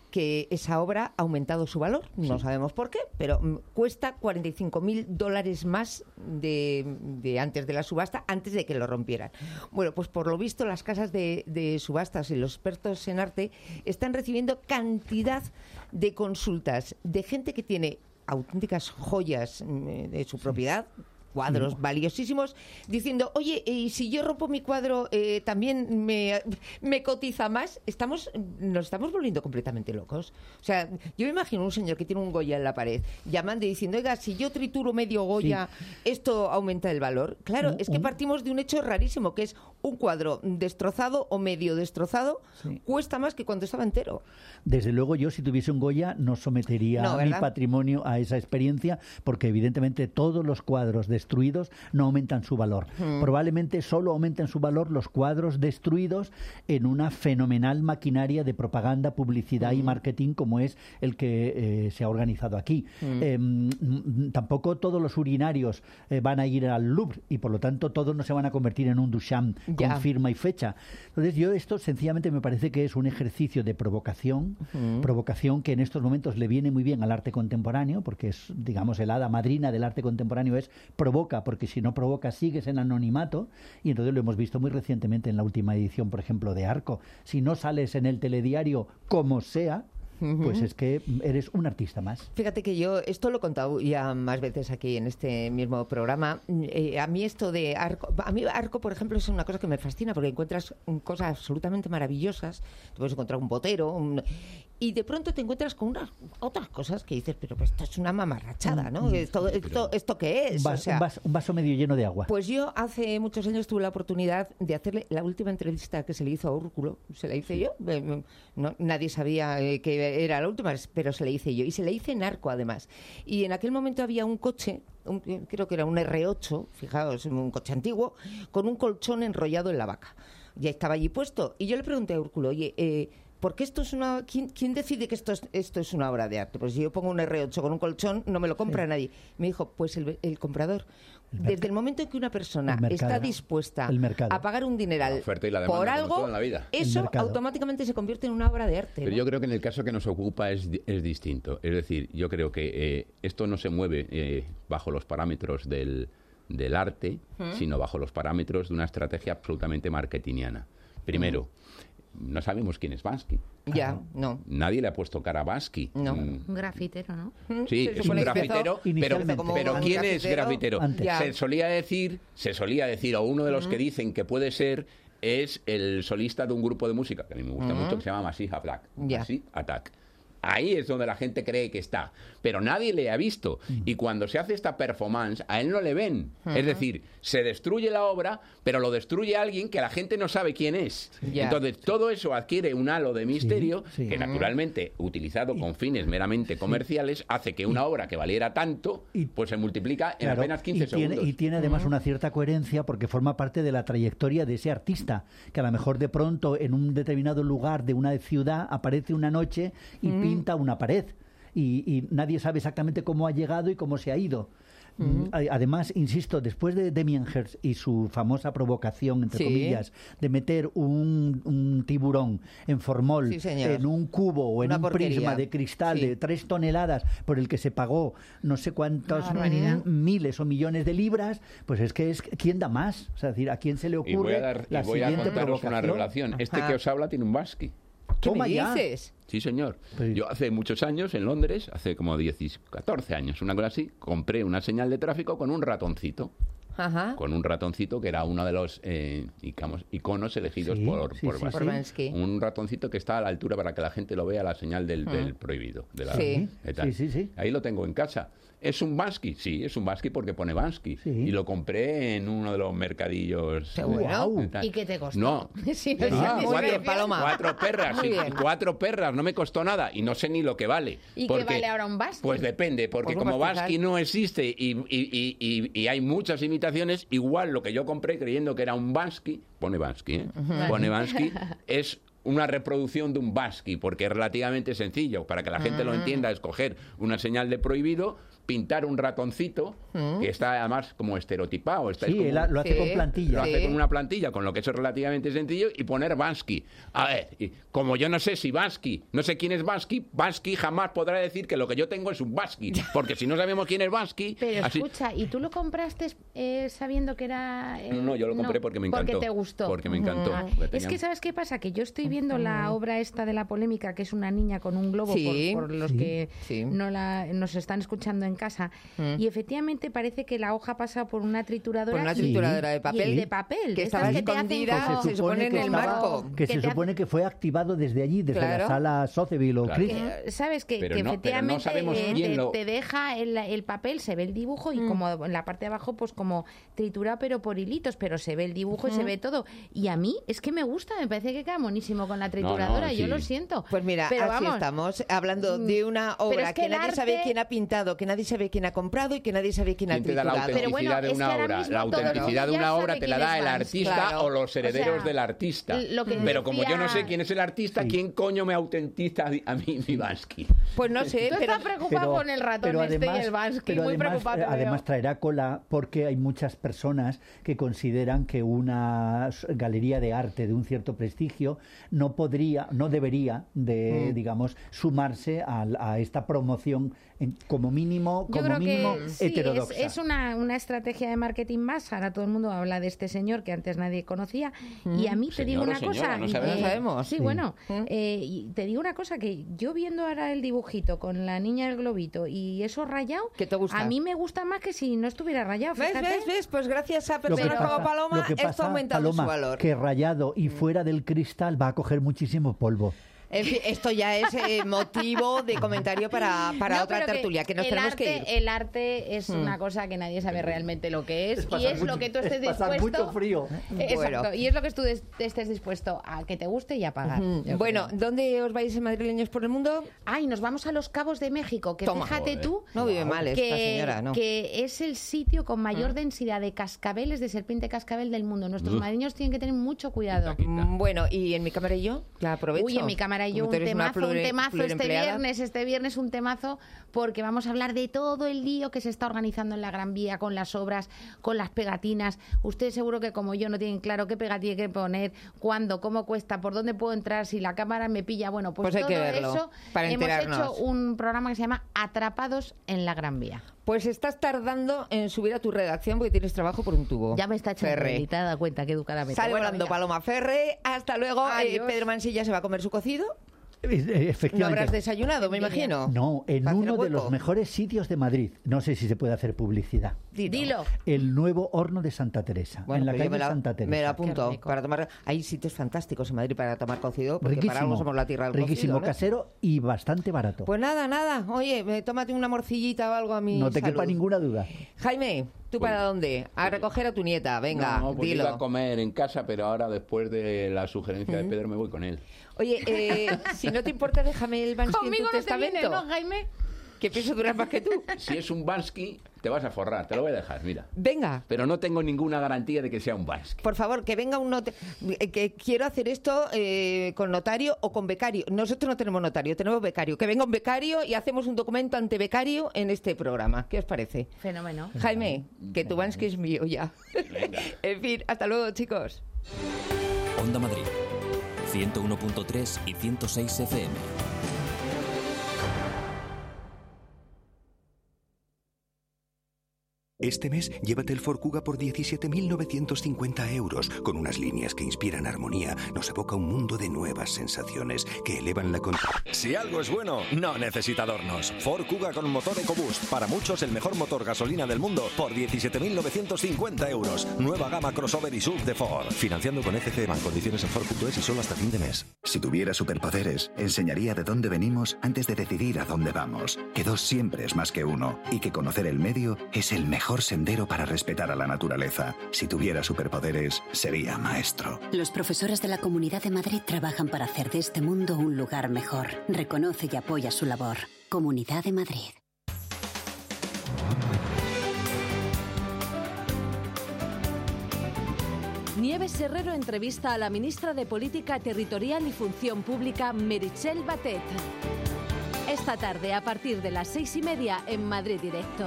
que esa obra ha aumentado su valor. No sabemos por qué, pero cuesta $45.000 más de antes de la subasta, antes de que lo rompieran. Bueno, pues por lo visto las casas de subastas y los expertos en arte están recibiendo cantidad de consultas de gente que tiene auténticas joyas de su propiedad, cuadros valiosísimos, diciendo, oye, y si yo rompo mi cuadro, también me cotiza más. Nos estamos volviendo completamente locos. O sea, yo me imagino un señor que tiene un Goya en la pared, llamando y diciendo, oiga, si yo trituro medio Goya, esto aumenta el valor. Claro, es que partimos de un hecho rarísimo, que es un cuadro destrozado o medio destrozado, cuesta más que cuando estaba entero. Desde luego, yo si tuviese un Goya no sometería mi patrimonio a esa experiencia, porque evidentemente todos los cuadros destruidos no aumentan su valor. Probablemente solo aumenten su valor los cuadros destruidos en una fenomenal maquinaria de propaganda, publicidad y marketing como es el que se ha organizado aquí. Tampoco todos los urinarios van a ir al Louvre y por lo tanto todos no se van a convertir en un Duchamp con firma y fecha. Entonces yo esto sencillamente me parece que es un ejercicio de provocación que en estos momentos le viene muy bien al arte contemporáneo, porque es, digamos, el hada madrina del arte contemporáneo es provoca, porque si no provoca sigues en anonimato, y entonces lo hemos visto muy recientemente en la última edición, por ejemplo, de Arco. Si no sales en el telediario como sea, pues es que eres un artista más. Fíjate que yo esto lo he contado ya más veces aquí en este mismo programa. A mí esto de Arco, por ejemplo, es una cosa que me fascina porque encuentras cosas absolutamente maravillosas. Te puedes encontrar un botero, y de pronto te encuentras con otras cosas que dices, pero esto es una mamarrachada, ¿no? ¿Esto qué es? Un vaso medio lleno de agua. Pues yo hace muchos años tuve la oportunidad de hacerle la última entrevista que se le hizo a Úrculo. Se la hice yo. Nadie sabía que era la última, pero se la hice yo. Y se la hice en Arco, además. Y en aquel momento había un coche, creo que era un R8, fijaos, un coche antiguo, con un colchón enrollado en la vaca. Ya estaba allí puesto. Y yo le pregunté a Úrculo, oye, ¿por qué esto es una... ¿Quién decide que esto es una obra de arte? Pues si yo pongo un R8 con un colchón, no me lo compra nadie. Me dijo, pues el comprador. Desde el momento en que una persona está dispuesta a pagar un dineral por algo, eso automáticamente se convierte en una obra de arte. Pero yo creo que en el caso que nos ocupa es distinto. Es decir, yo creo que esto no se mueve bajo los parámetros del arte, sino bajo los parámetros de una estrategia absolutamente marketingiana. Primero, no sabemos quién es Banksy. No. Nadie le ha puesto cara a Banksy. No. Un grafitero, ¿no? Sí, es un grafitero, pero ¿quién es grafitero? Se solía decir, o uno de los que dicen que puede ser, es el solista de un grupo de música, que a mí me gusta mucho, que se llama Massive Attack. Ahí es donde la gente cree que está, pero nadie le ha visto. Y cuando se hace esta performance, a él no le ven. Es decir, se destruye la obra, pero lo destruye alguien que la gente no sabe quién es. Entonces, todo eso adquiere un halo de misterio que, naturalmente, utilizado con fines meramente comerciales, hace que una obra que valiera tanto, pues se multiplica en apenas 15 segundos. Y tiene además una cierta coherencia porque forma parte de la trayectoria de ese artista, que a lo mejor de pronto en un determinado lugar de una ciudad aparece una noche y pinta una pared y nadie sabe exactamente cómo ha llegado y cómo se ha ido. Además, insisto, después de Damien Hirst y su famosa provocación, entre comillas, de meter un tiburón en formol, en un cubo o en un prisma de cristal de 3 toneladas por el que se pagó no sé cuántos miles o millones de libras, pues es que ¿quién da más? O sea, es decir, ¿a quién se le ocurre la voy a siguiente contaros una revelación? Este que os habla tiene un Banksy. ¿Qué me dices? Sí, señor. Yo hace muchos años en Londres, hace como 14 años, una cosa así, compré una señal de tráfico con un ratoncito. Con un ratoncito que era uno de los iconos elegidos por Banksy. Un ratoncito que está a la altura para que la gente lo vea, la señal del prohibido. Ahí lo tengo en casa. ¿Es un Banksy? Sí, es un Banksy porque pone Banksy. Y lo compré en uno de los mercadillos. ¿Y qué te costó? No. Cuatro perras, no me costó nada y no sé ni lo que vale. ¿Y qué vale ahora un Banksy? Pues depende, porque como Banksy no existe y hay muchas imitaciones, igual lo que yo compré creyendo que era un Banksy, pone Banksy, pone Banksy, es una reproducción de un Banksy, porque es relativamente sencillo. Para que la gente lo entienda, es coger una señal de prohibido, pintar un ratoncito que está además como estereotipado. Sí, él lo hace con plantilla. Lo hace con una plantilla, con lo que eso es relativamente sencillo, y poner Bansky. A ver, como yo no sé si Bansky, no sé quién es Bansky, Bansky jamás podrá decir que lo que yo tengo es un Bansky, porque si no sabemos quién es Bansky... Pero escucha, ¿y tú lo compraste sabiendo que era...? No, yo lo compré porque me encantó. Porque te gustó. Porque me encantó. Es que, ¿sabes qué pasa? Que yo estoy viendo la obra esta de la polémica, que es una niña con un globo, por los que nos están escuchando en casa, y efectivamente parece que la hoja pasa por una trituradora. Por una trituradora de papel. Y el de papel. Que estaba escondida, se supone en el marco. Que se supone que fue activado desde allí, desde la sala Sotheby o Chris. ¿Sabes? Que efectivamente te deja el papel, se ve el dibujo, y como en la parte de abajo, pues como tritura, pero por hilitos, pero se ve el dibujo y se ve todo. Y a mí es que me gusta, me parece que queda monísimo con la trituradora, yo lo siento. Pues mira, pero así estamos, hablando de una obra que nadie sabe quién ha pintado, que nadie sabe quién ha comprado y que nadie sabe quién ha triturado. La autenticidad de una obra. La autenticidad de una obra te la da el artista o los herederos del artista. Pero como yo no sé quién es el artista, ¿quién coño me autentiza a mí mi Bansky? Pues no sé. Tú estás preocupado con el ratón y el Bansky, muy preocupado. Además traerá cola porque hay muchas personas que consideran que una galería de arte de un cierto prestigio no debería de, digamos, sumarse a esta promoción como mínimo heterodoxa. Es una estrategia de marketing más. Ahora todo el mundo habla de este señor que antes nadie conocía. Y a mí te digo una cosa. No sabemos. Sí, bueno. Y te digo una cosa, que yo viendo ahora el dibujito con la niña del globito y eso rayado, ¿qué te gusta? A mí me gusta más que si no estuviera rayado. ¿Ves? Pues gracias a personas como Paloma, esto ha aumentado su valor. Que rayado y fuera del cristal va a coger muchísimo polvo. En fin, esto ya es motivo de comentario para otra tertulia, que nos tenemos que ir. El arte es una cosa que nadie sabe realmente lo que es, y es lo que tú estés dispuesto... mucho frío. Exacto, y es lo que tú estés dispuesto a que te guste y a pagar. Bueno, ¿dónde os vais madrileños por el mundo? Ay, nos vamos a Los Cabos de México, que fíjate tú... No vive mal esta señora, ¿no? Que es el sitio con mayor densidad de cascabeles, de serpiente cascabel del mundo. Nuestros madrileños tienen que tener mucho cuidado. Bueno, ¿y en mi cámara y yo? La aprovecho. Uy, en mi cámara y yo un temazo este viernes un temazo, porque vamos a hablar de todo el lío que se está organizando en la Gran Vía, con las obras, con las pegatinas. Ustedes seguro que como yo no tienen claro qué pegatina hay que poner, cuándo, cómo cuesta, por dónde puedo entrar, si la cámara me pilla. Bueno, pues hay todo que verlo, eso para hemos enterarnos. hecho un programa que se llama Atrapados en la Gran Vía. Pues estás tardando en subir a tu redacción porque tienes trabajo por un tubo. Ya me está echando y te has dado cuenta que educada me Sale volando Paloma Ferre. Hasta luego. Pedro Mansilla se va a comer su cocido. Efectivamente. ¿No habrás desayunado, me imagino? No, en uno de los mejores sitios de Madrid. No sé si se puede hacer publicidad. Dilo. El nuevo horno de Santa Teresa, en la calle Santa Teresa. Me lo apunto para tomar. Hay sitios fantásticos en Madrid para tomar cocido, porque para algo somos la tierra del riquísimo, cocido, ¿no? Casero y bastante barato. Pues nada. Oye, tómate una morcillita o algo a mi No te salud. quepa ninguna duda. Jaime, ¿tú para dónde? A recoger a tu nieta, venga, no, pues dilo. Iba a comer en casa, pero ahora después de la sugerencia de Pedro me voy con él. Oye, si no te importa, déjame el Bansky en tu testamento. Conmigo no te viene, ¿no, Jaime? Que pienso durar más que tú. Si es un Bansky, te vas a forrar, te lo voy a dejar, mira. Venga. Pero no tengo ninguna garantía de que sea un Bansky. Por favor, que venga un que quiero hacer esto con notario o con becario. Nosotros no tenemos notario, tenemos becario. Que venga un becario y hacemos un documento ante becario en este programa. ¿Qué os parece? Fenómeno. Jaime, que tu Bansky es mío ya. En fin, hasta luego, chicos. Onda Madrid, 101.3 y 106 FM. Este mes, llévate el Ford Kuga por 17.950 euros, con unas líneas que inspiran armonía, nos evoca un mundo de nuevas sensaciones que elevan la... Si algo es bueno, no necesita adornos. Ford Kuga con motor EcoBoost, para muchos el mejor motor gasolina del mundo, por 17.950 euros. Nueva gama crossover y SUV de Ford. Financiando con EGC Bank, condiciones en Ford.es y solo hasta fin de mes. Si tuviera superpoderes, enseñaría de dónde venimos antes de decidir a dónde vamos. Que dos siempre es más que uno, y que conocer el medio es el mejor sendero para respetar a la naturaleza. Si tuviera superpoderes, sería maestro. Los profesores de la Comunidad de Madrid trabajan para hacer de este mundo un lugar mejor. Reconoce y apoya su labor. Comunidad de Madrid. Nieves Herrero entrevista a la ministra de Política Territorial y Función Pública, Meritxell Batet. Es esta tarde a partir de las 6:30 en Madrid Directo.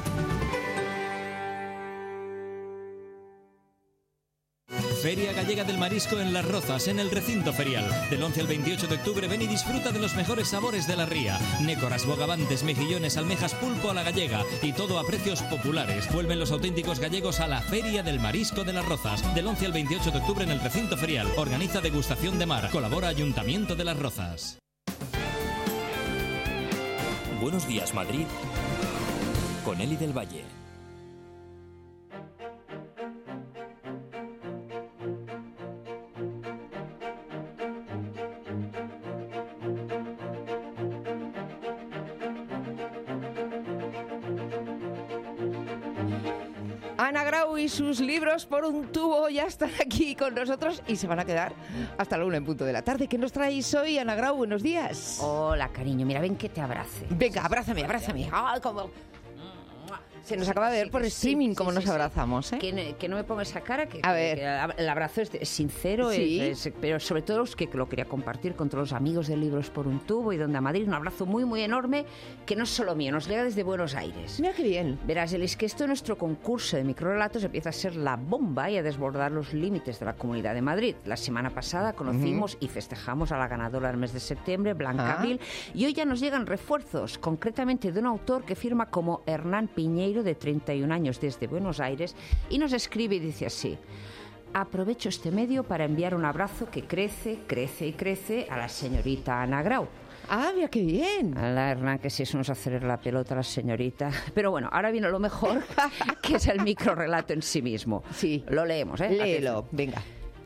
Feria Gallega del Marisco en Las Rozas, en el recinto ferial. Del 11 al 28 de octubre ven y disfruta de los mejores sabores de la ría. Nécoras, bogavantes, mejillones, almejas, pulpo a la gallega y todo a precios populares. Vuelven los auténticos gallegos a la Feria del Marisco de Las Rozas. Del 11 al 28 de octubre en el recinto ferial. Organiza Degustación de Mar. Colabora Ayuntamiento de Las Rozas. Buenos días, Madrid, con Eli del Valle. Ana Grau y sus libros por un tubo ya están aquí con nosotros y se van a quedar hasta la 1 en punto de la tarde. ¿Qué nos traéis hoy, Ana Grau? Buenos días. Hola, cariño. Mira, ven que te abrace. Venga, abrázame. Ay, como... Se nos acaba de ver por streaming cómo nos abrazamos, ¿eh? Que no me ponga esa cara, a ver. Que el abrazo es sincero, pero sobre todo es que lo quería compartir con todos los amigos de Libros por un Tubo y de Onda Madrid. Un abrazo muy, muy enorme, que no es solo mío, nos llega desde Buenos Aires. Mira qué bien. Verás, Elis, que esto de nuestro concurso de microrelatos empieza a ser la bomba y a desbordar los límites de la Comunidad de Madrid. La semana pasada conocimos y festejamos a la ganadora del mes de septiembre, Blanca Abril, y hoy ya nos llegan refuerzos, concretamente de un autor que firma como Hernán Piñeiro, de 31 años, desde Buenos Aires, y nos escribe y dice así: aprovecho este medio para enviar un abrazo que crece, crece y crece a la señorita Ana Grau. ¡Ah, mira qué bien! A la Hernán, que si eso nos hace la pelota a la señorita. Pero bueno, ahora viene lo mejor, que es el microrelato en sí mismo. Sí. Lo leemos, ¿eh? Léelo, venga.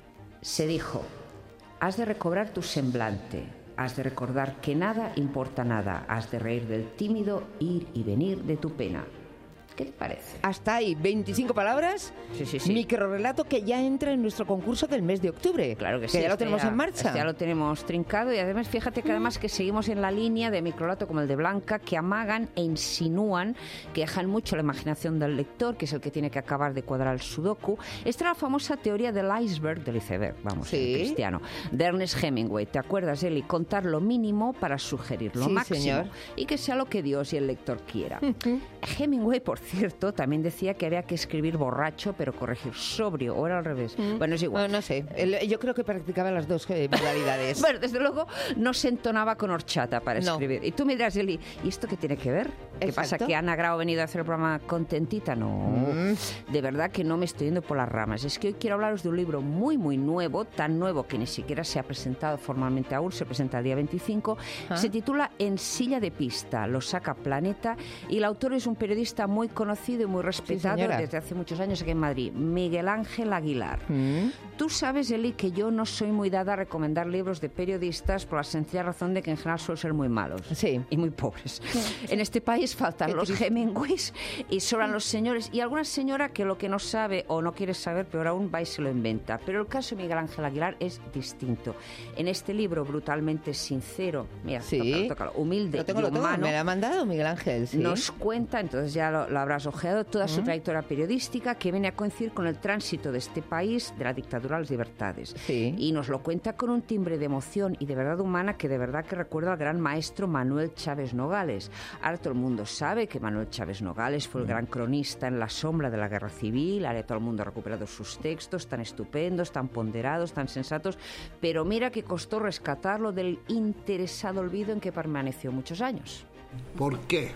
Se dijo: has de recobrar tu semblante, has de recordar que nada importa nada, has de reír del tímido, ir y venir de tu pena. ¿Qué te parece? Hasta ahí, 25 palabras. Sí. Microrelato que ya entra en nuestro concurso del mes de octubre. Claro que sí. Ya lo tenemos en marcha. Ya lo tenemos trincado y además fíjate que además que seguimos en la línea de microrelato como el de Blanca, que amagan e insinúan, que dejan mucho la imaginación del lector, que es el que tiene que acabar de cuadrar el sudoku. Esta es la famosa teoría del iceberg, del iceberg, vamos, cristiano, de Ernest Hemingway. ¿Te acuerdas, Eli? Contar lo mínimo para sugerir lo máximo. Señor. Y que sea lo que Dios y el lector quiera. Hemingway, por cierto, también decía que había que escribir borracho, pero corregir sobrio, o era al revés. Bueno, es igual. No sé, yo creo que practicaba las dos modalidades. Bueno, desde luego no se entonaba con horchata para escribir. Y tú me dirás, Eli, ¿y esto qué tiene que ver? ¿Qué pasa, que Ana Grau ha venido a hacer el programa contentita? No, de verdad que no me estoy yendo por las ramas. Es que hoy quiero hablaros de un libro muy, muy nuevo, tan nuevo que ni siquiera se ha presentado formalmente aún, se presenta el día 25. Se titula En silla de pista, lo saca Planeta, y el autor es un periodista muy conocido y muy respetado desde hace muchos años aquí en Madrid, Miguel Ángel Aguilar. Tú sabes, Eli, que yo no soy muy dada a recomendar libros de periodistas por la sencilla razón de que en general suelen ser muy malos y muy pobres. En este país faltan los Hemingways y sobran los señores y alguna señora que lo que no sabe o no quiere saber, peor aún, va y se lo inventa. Pero el caso de Miguel Ángel Aguilar es distinto. En este libro brutalmente sincero, mira, tócalo, humilde y humano, me lo ha mandado Miguel Ángel, nos cuenta, entonces ya lo habrás ojeado, toda su trayectoria periodística, que viene a coincidir con el tránsito de este país de la dictadura a las libertades. Y nos lo cuenta con un timbre de emoción y de verdad humana que de verdad que recuerda al gran maestro Manuel Chávez Nogales. Ahora todo el mundo sabe que Manuel Chávez Nogales fue el gran cronista en la sombra de la guerra civil. Ahora todo el mundo ha recuperado sus textos tan estupendos, tan ponderados, tan sensatos, pero mira que costó rescatarlo del interesado olvido en que permaneció muchos años. ¿Por qué?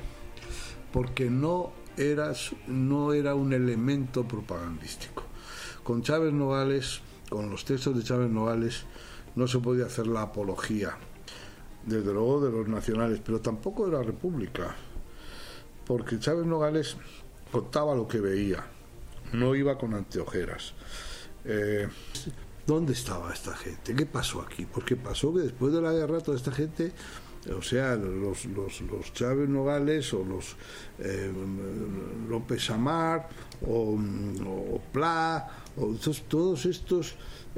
Porque no era un elemento propagandístico. Con Chávez Nogales, con los textos de Chávez Nogales, no se podía hacer la apología, desde luego de los nacionales, pero tampoco de la República, porque Chávez Nogales contaba lo que veía, no iba con anteojeras. ¿Dónde estaba esta gente? ¿Qué pasó aquí? Porque pasó que después de la guerra toda esta gente, o sea, los Chávez Nogales o los López Amar o Pla, o todos estos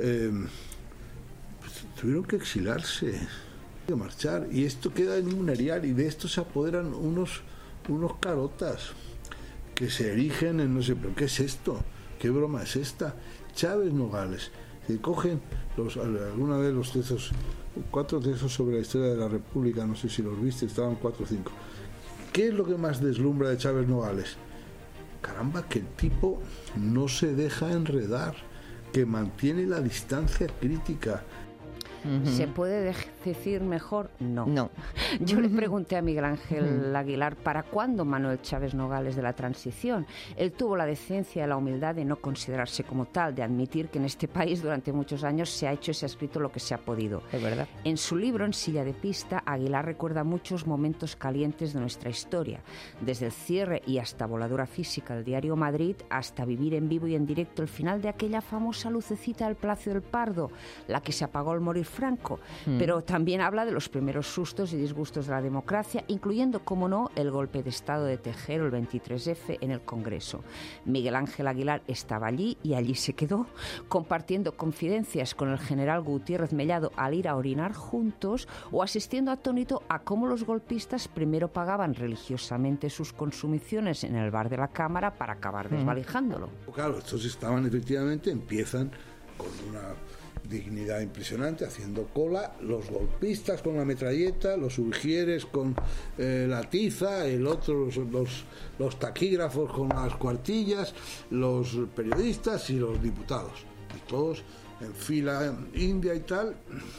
tuvieron que exilarse, que marchar, y esto queda en un erial, y de esto se apoderan unos carotas que se erigen en no sé, pero ¿qué es esto? ¿Qué broma es esta? Chávez Nogales Si cogen alguna vez los textos, 4 textos sobre la historia de la República, no sé si los viste, estaban 4 o 5. ¿Qué es lo que más deslumbra de Chávez Nogales? Caramba, que el tipo no se deja enredar, que mantiene la distancia crítica. ¿Se puede decir mejor? No. Yo le pregunté a Miguel Ángel Aguilar ¿para cuándo Manuel Chávez Nogales de la transición? Él tuvo la decencia y la humildad de no considerarse como tal, de admitir que en este país durante muchos años se ha hecho y se ha escrito lo que se ha podido. Es verdad. En su libro, En silla de pista, Aguilar recuerda muchos momentos calientes de nuestra historia, desde el cierre y hasta voladura física del diario Madrid, hasta vivir en vivo y en directo el final de aquella famosa lucecita del Palacio del Pardo, la que se apagó al morir Franco, pero también habla de los primeros sustos y disgustos de la democracia, incluyendo, como no, el golpe de Estado de Tejero, el 23F, en el Congreso. Miguel Ángel Aguilar estaba allí y allí se quedó, compartiendo confidencias con el general Gutiérrez Mellado al ir a orinar juntos o asistiendo atónito a cómo los golpistas primero pagaban religiosamente sus consumiciones en el bar de la Cámara para acabar desvalijándolo. Claro, estos empiezan con una dignidad impresionante, haciendo cola, los golpistas con la metralleta, los ujieres con la tiza, el otro los taquígrafos con las cuartillas, los periodistas y los diputados, y todos en fila india y tal,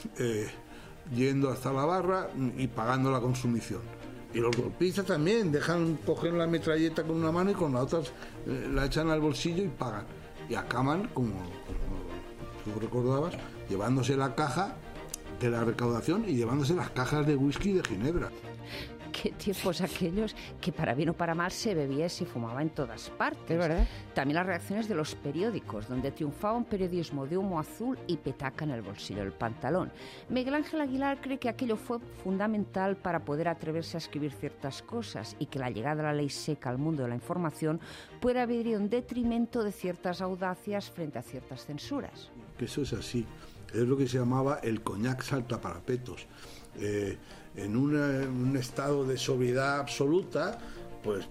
yendo hasta la barra y pagando la consumición. Y los golpistas también cogen la metralleta con una mano y con la otra la echan al bolsillo y pagan, y acaban como tú recordabas, llevándose la caja de la recaudación y llevándose las cajas de whisky y de ginebra. Qué tiempos aquellos que para bien o para mal se bebía y se fumaba en todas partes. ¿Es verdad? También las reacciones de los periódicos, donde triunfaba un periodismo de humo azul y petaca en el bolsillo del pantalón. Miguel Ángel Aguilar cree que aquello fue fundamental para poder atreverse a escribir ciertas cosas y que la llegada de la ley seca al mundo de la información puede haber ido en detrimento de ciertas audacias frente a ciertas censuras. Que eso es así. Es lo que se llamaba el coñac saltaparapetos. En un estado de sobriedad absoluta, pues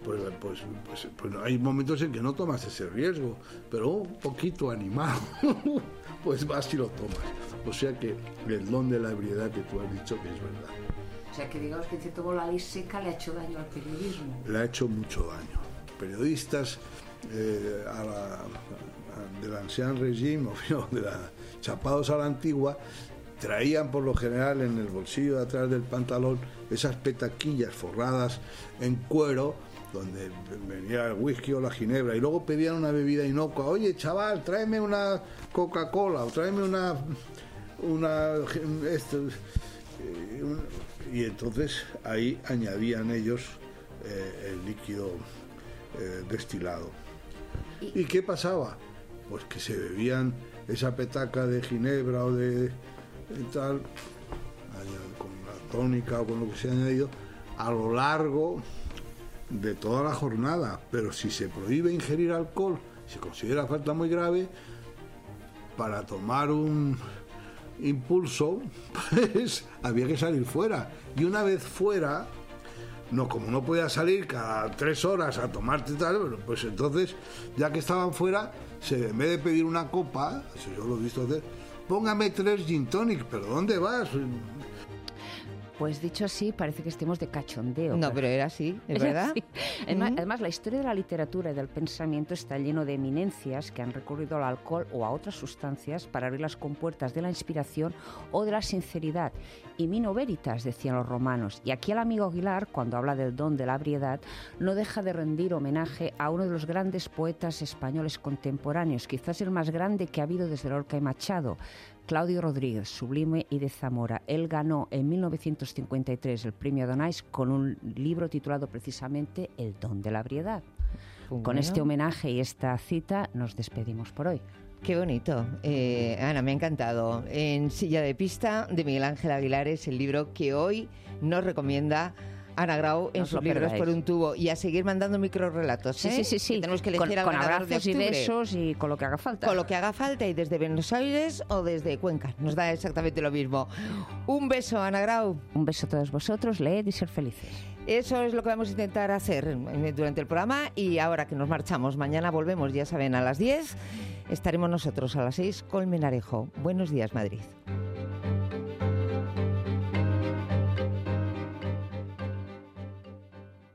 hay momentos en que no tomas ese riesgo, pero un poquito animado, pues vas y lo tomas. O sea que el don de la ebriedad que tú has dicho que es verdad. O sea que digamos que en cierto modo la ley seca le ha hecho daño al periodismo. Le ha hecho mucho daño. Periodistas del ancien régimen, o de la chapados a la antigua, traían por lo general en el bolsillo de atrás del pantalón esas petaquillas forradas en cuero donde venía el whisky o la ginebra, y luego pedían una bebida inocua. Oye, chaval, tráeme una Coca-Cola o tráeme y entonces ahí añadían ellos el líquido destilado. ¿Y qué pasaba? Pues que se bebían esa petaca de ginebra o de tal, con la tónica o con lo que se ha añadido, a lo largo de toda la jornada. Pero si se prohíbe ingerir alcohol, se considera falta muy grave, para tomar un impulso, pues había que salir fuera. Y una vez fuera, como no podía salir cada 3 horas a tomarte tal, pues entonces, ya que estaban fuera, en vez de pedir una copa, eso yo lo he visto hacer, póngame 3 gin tonic. ¿Pero dónde vas? Pues dicho así, parece que estemos de cachondeo. No, pero era así, ¿es verdad? Sí. Además, la historia de la literatura y del pensamiento está lleno de eminencias que han recurrido al alcohol o a otras sustancias para abrir las compuertas de la inspiración o de la sinceridad. Y mino veritas, decían los romanos. Y aquí el amigo Aguilar, cuando habla del don de la ebriedad, no deja de rendir homenaje a uno de los grandes poetas españoles contemporáneos, quizás el más grande que ha habido desde Lorca y Machado, Claudio Rodríguez, sublime y de Zamora. Él ganó en 1953 el premio Adonais con un libro titulado precisamente El don de la ebriedad. Bueno. Con este homenaje y esta cita nos despedimos por hoy. Qué bonito. Ana, me ha encantado. En silla de pista de Miguel Ángel Aguilar es el libro que hoy nos recomienda Ana Grau en sus libros por un tubo. Y a seguir mandando microrelatos. Sí. Que tenemos que elegir al con ganador de abrazos y octubre. besos y con lo que haga falta. Con lo que haga falta, y desde Buenos Aires o desde Cuenca. Nos da exactamente lo mismo. Un beso, Ana Grau. Un beso a todos vosotros. Leed y ser felices. Eso es lo que vamos a intentar hacer durante el programa. Y ahora que nos marchamos, mañana volvemos, ya saben, a las 10. Estaremos nosotros a las 6 con Menarejo. Buenos días, Madrid.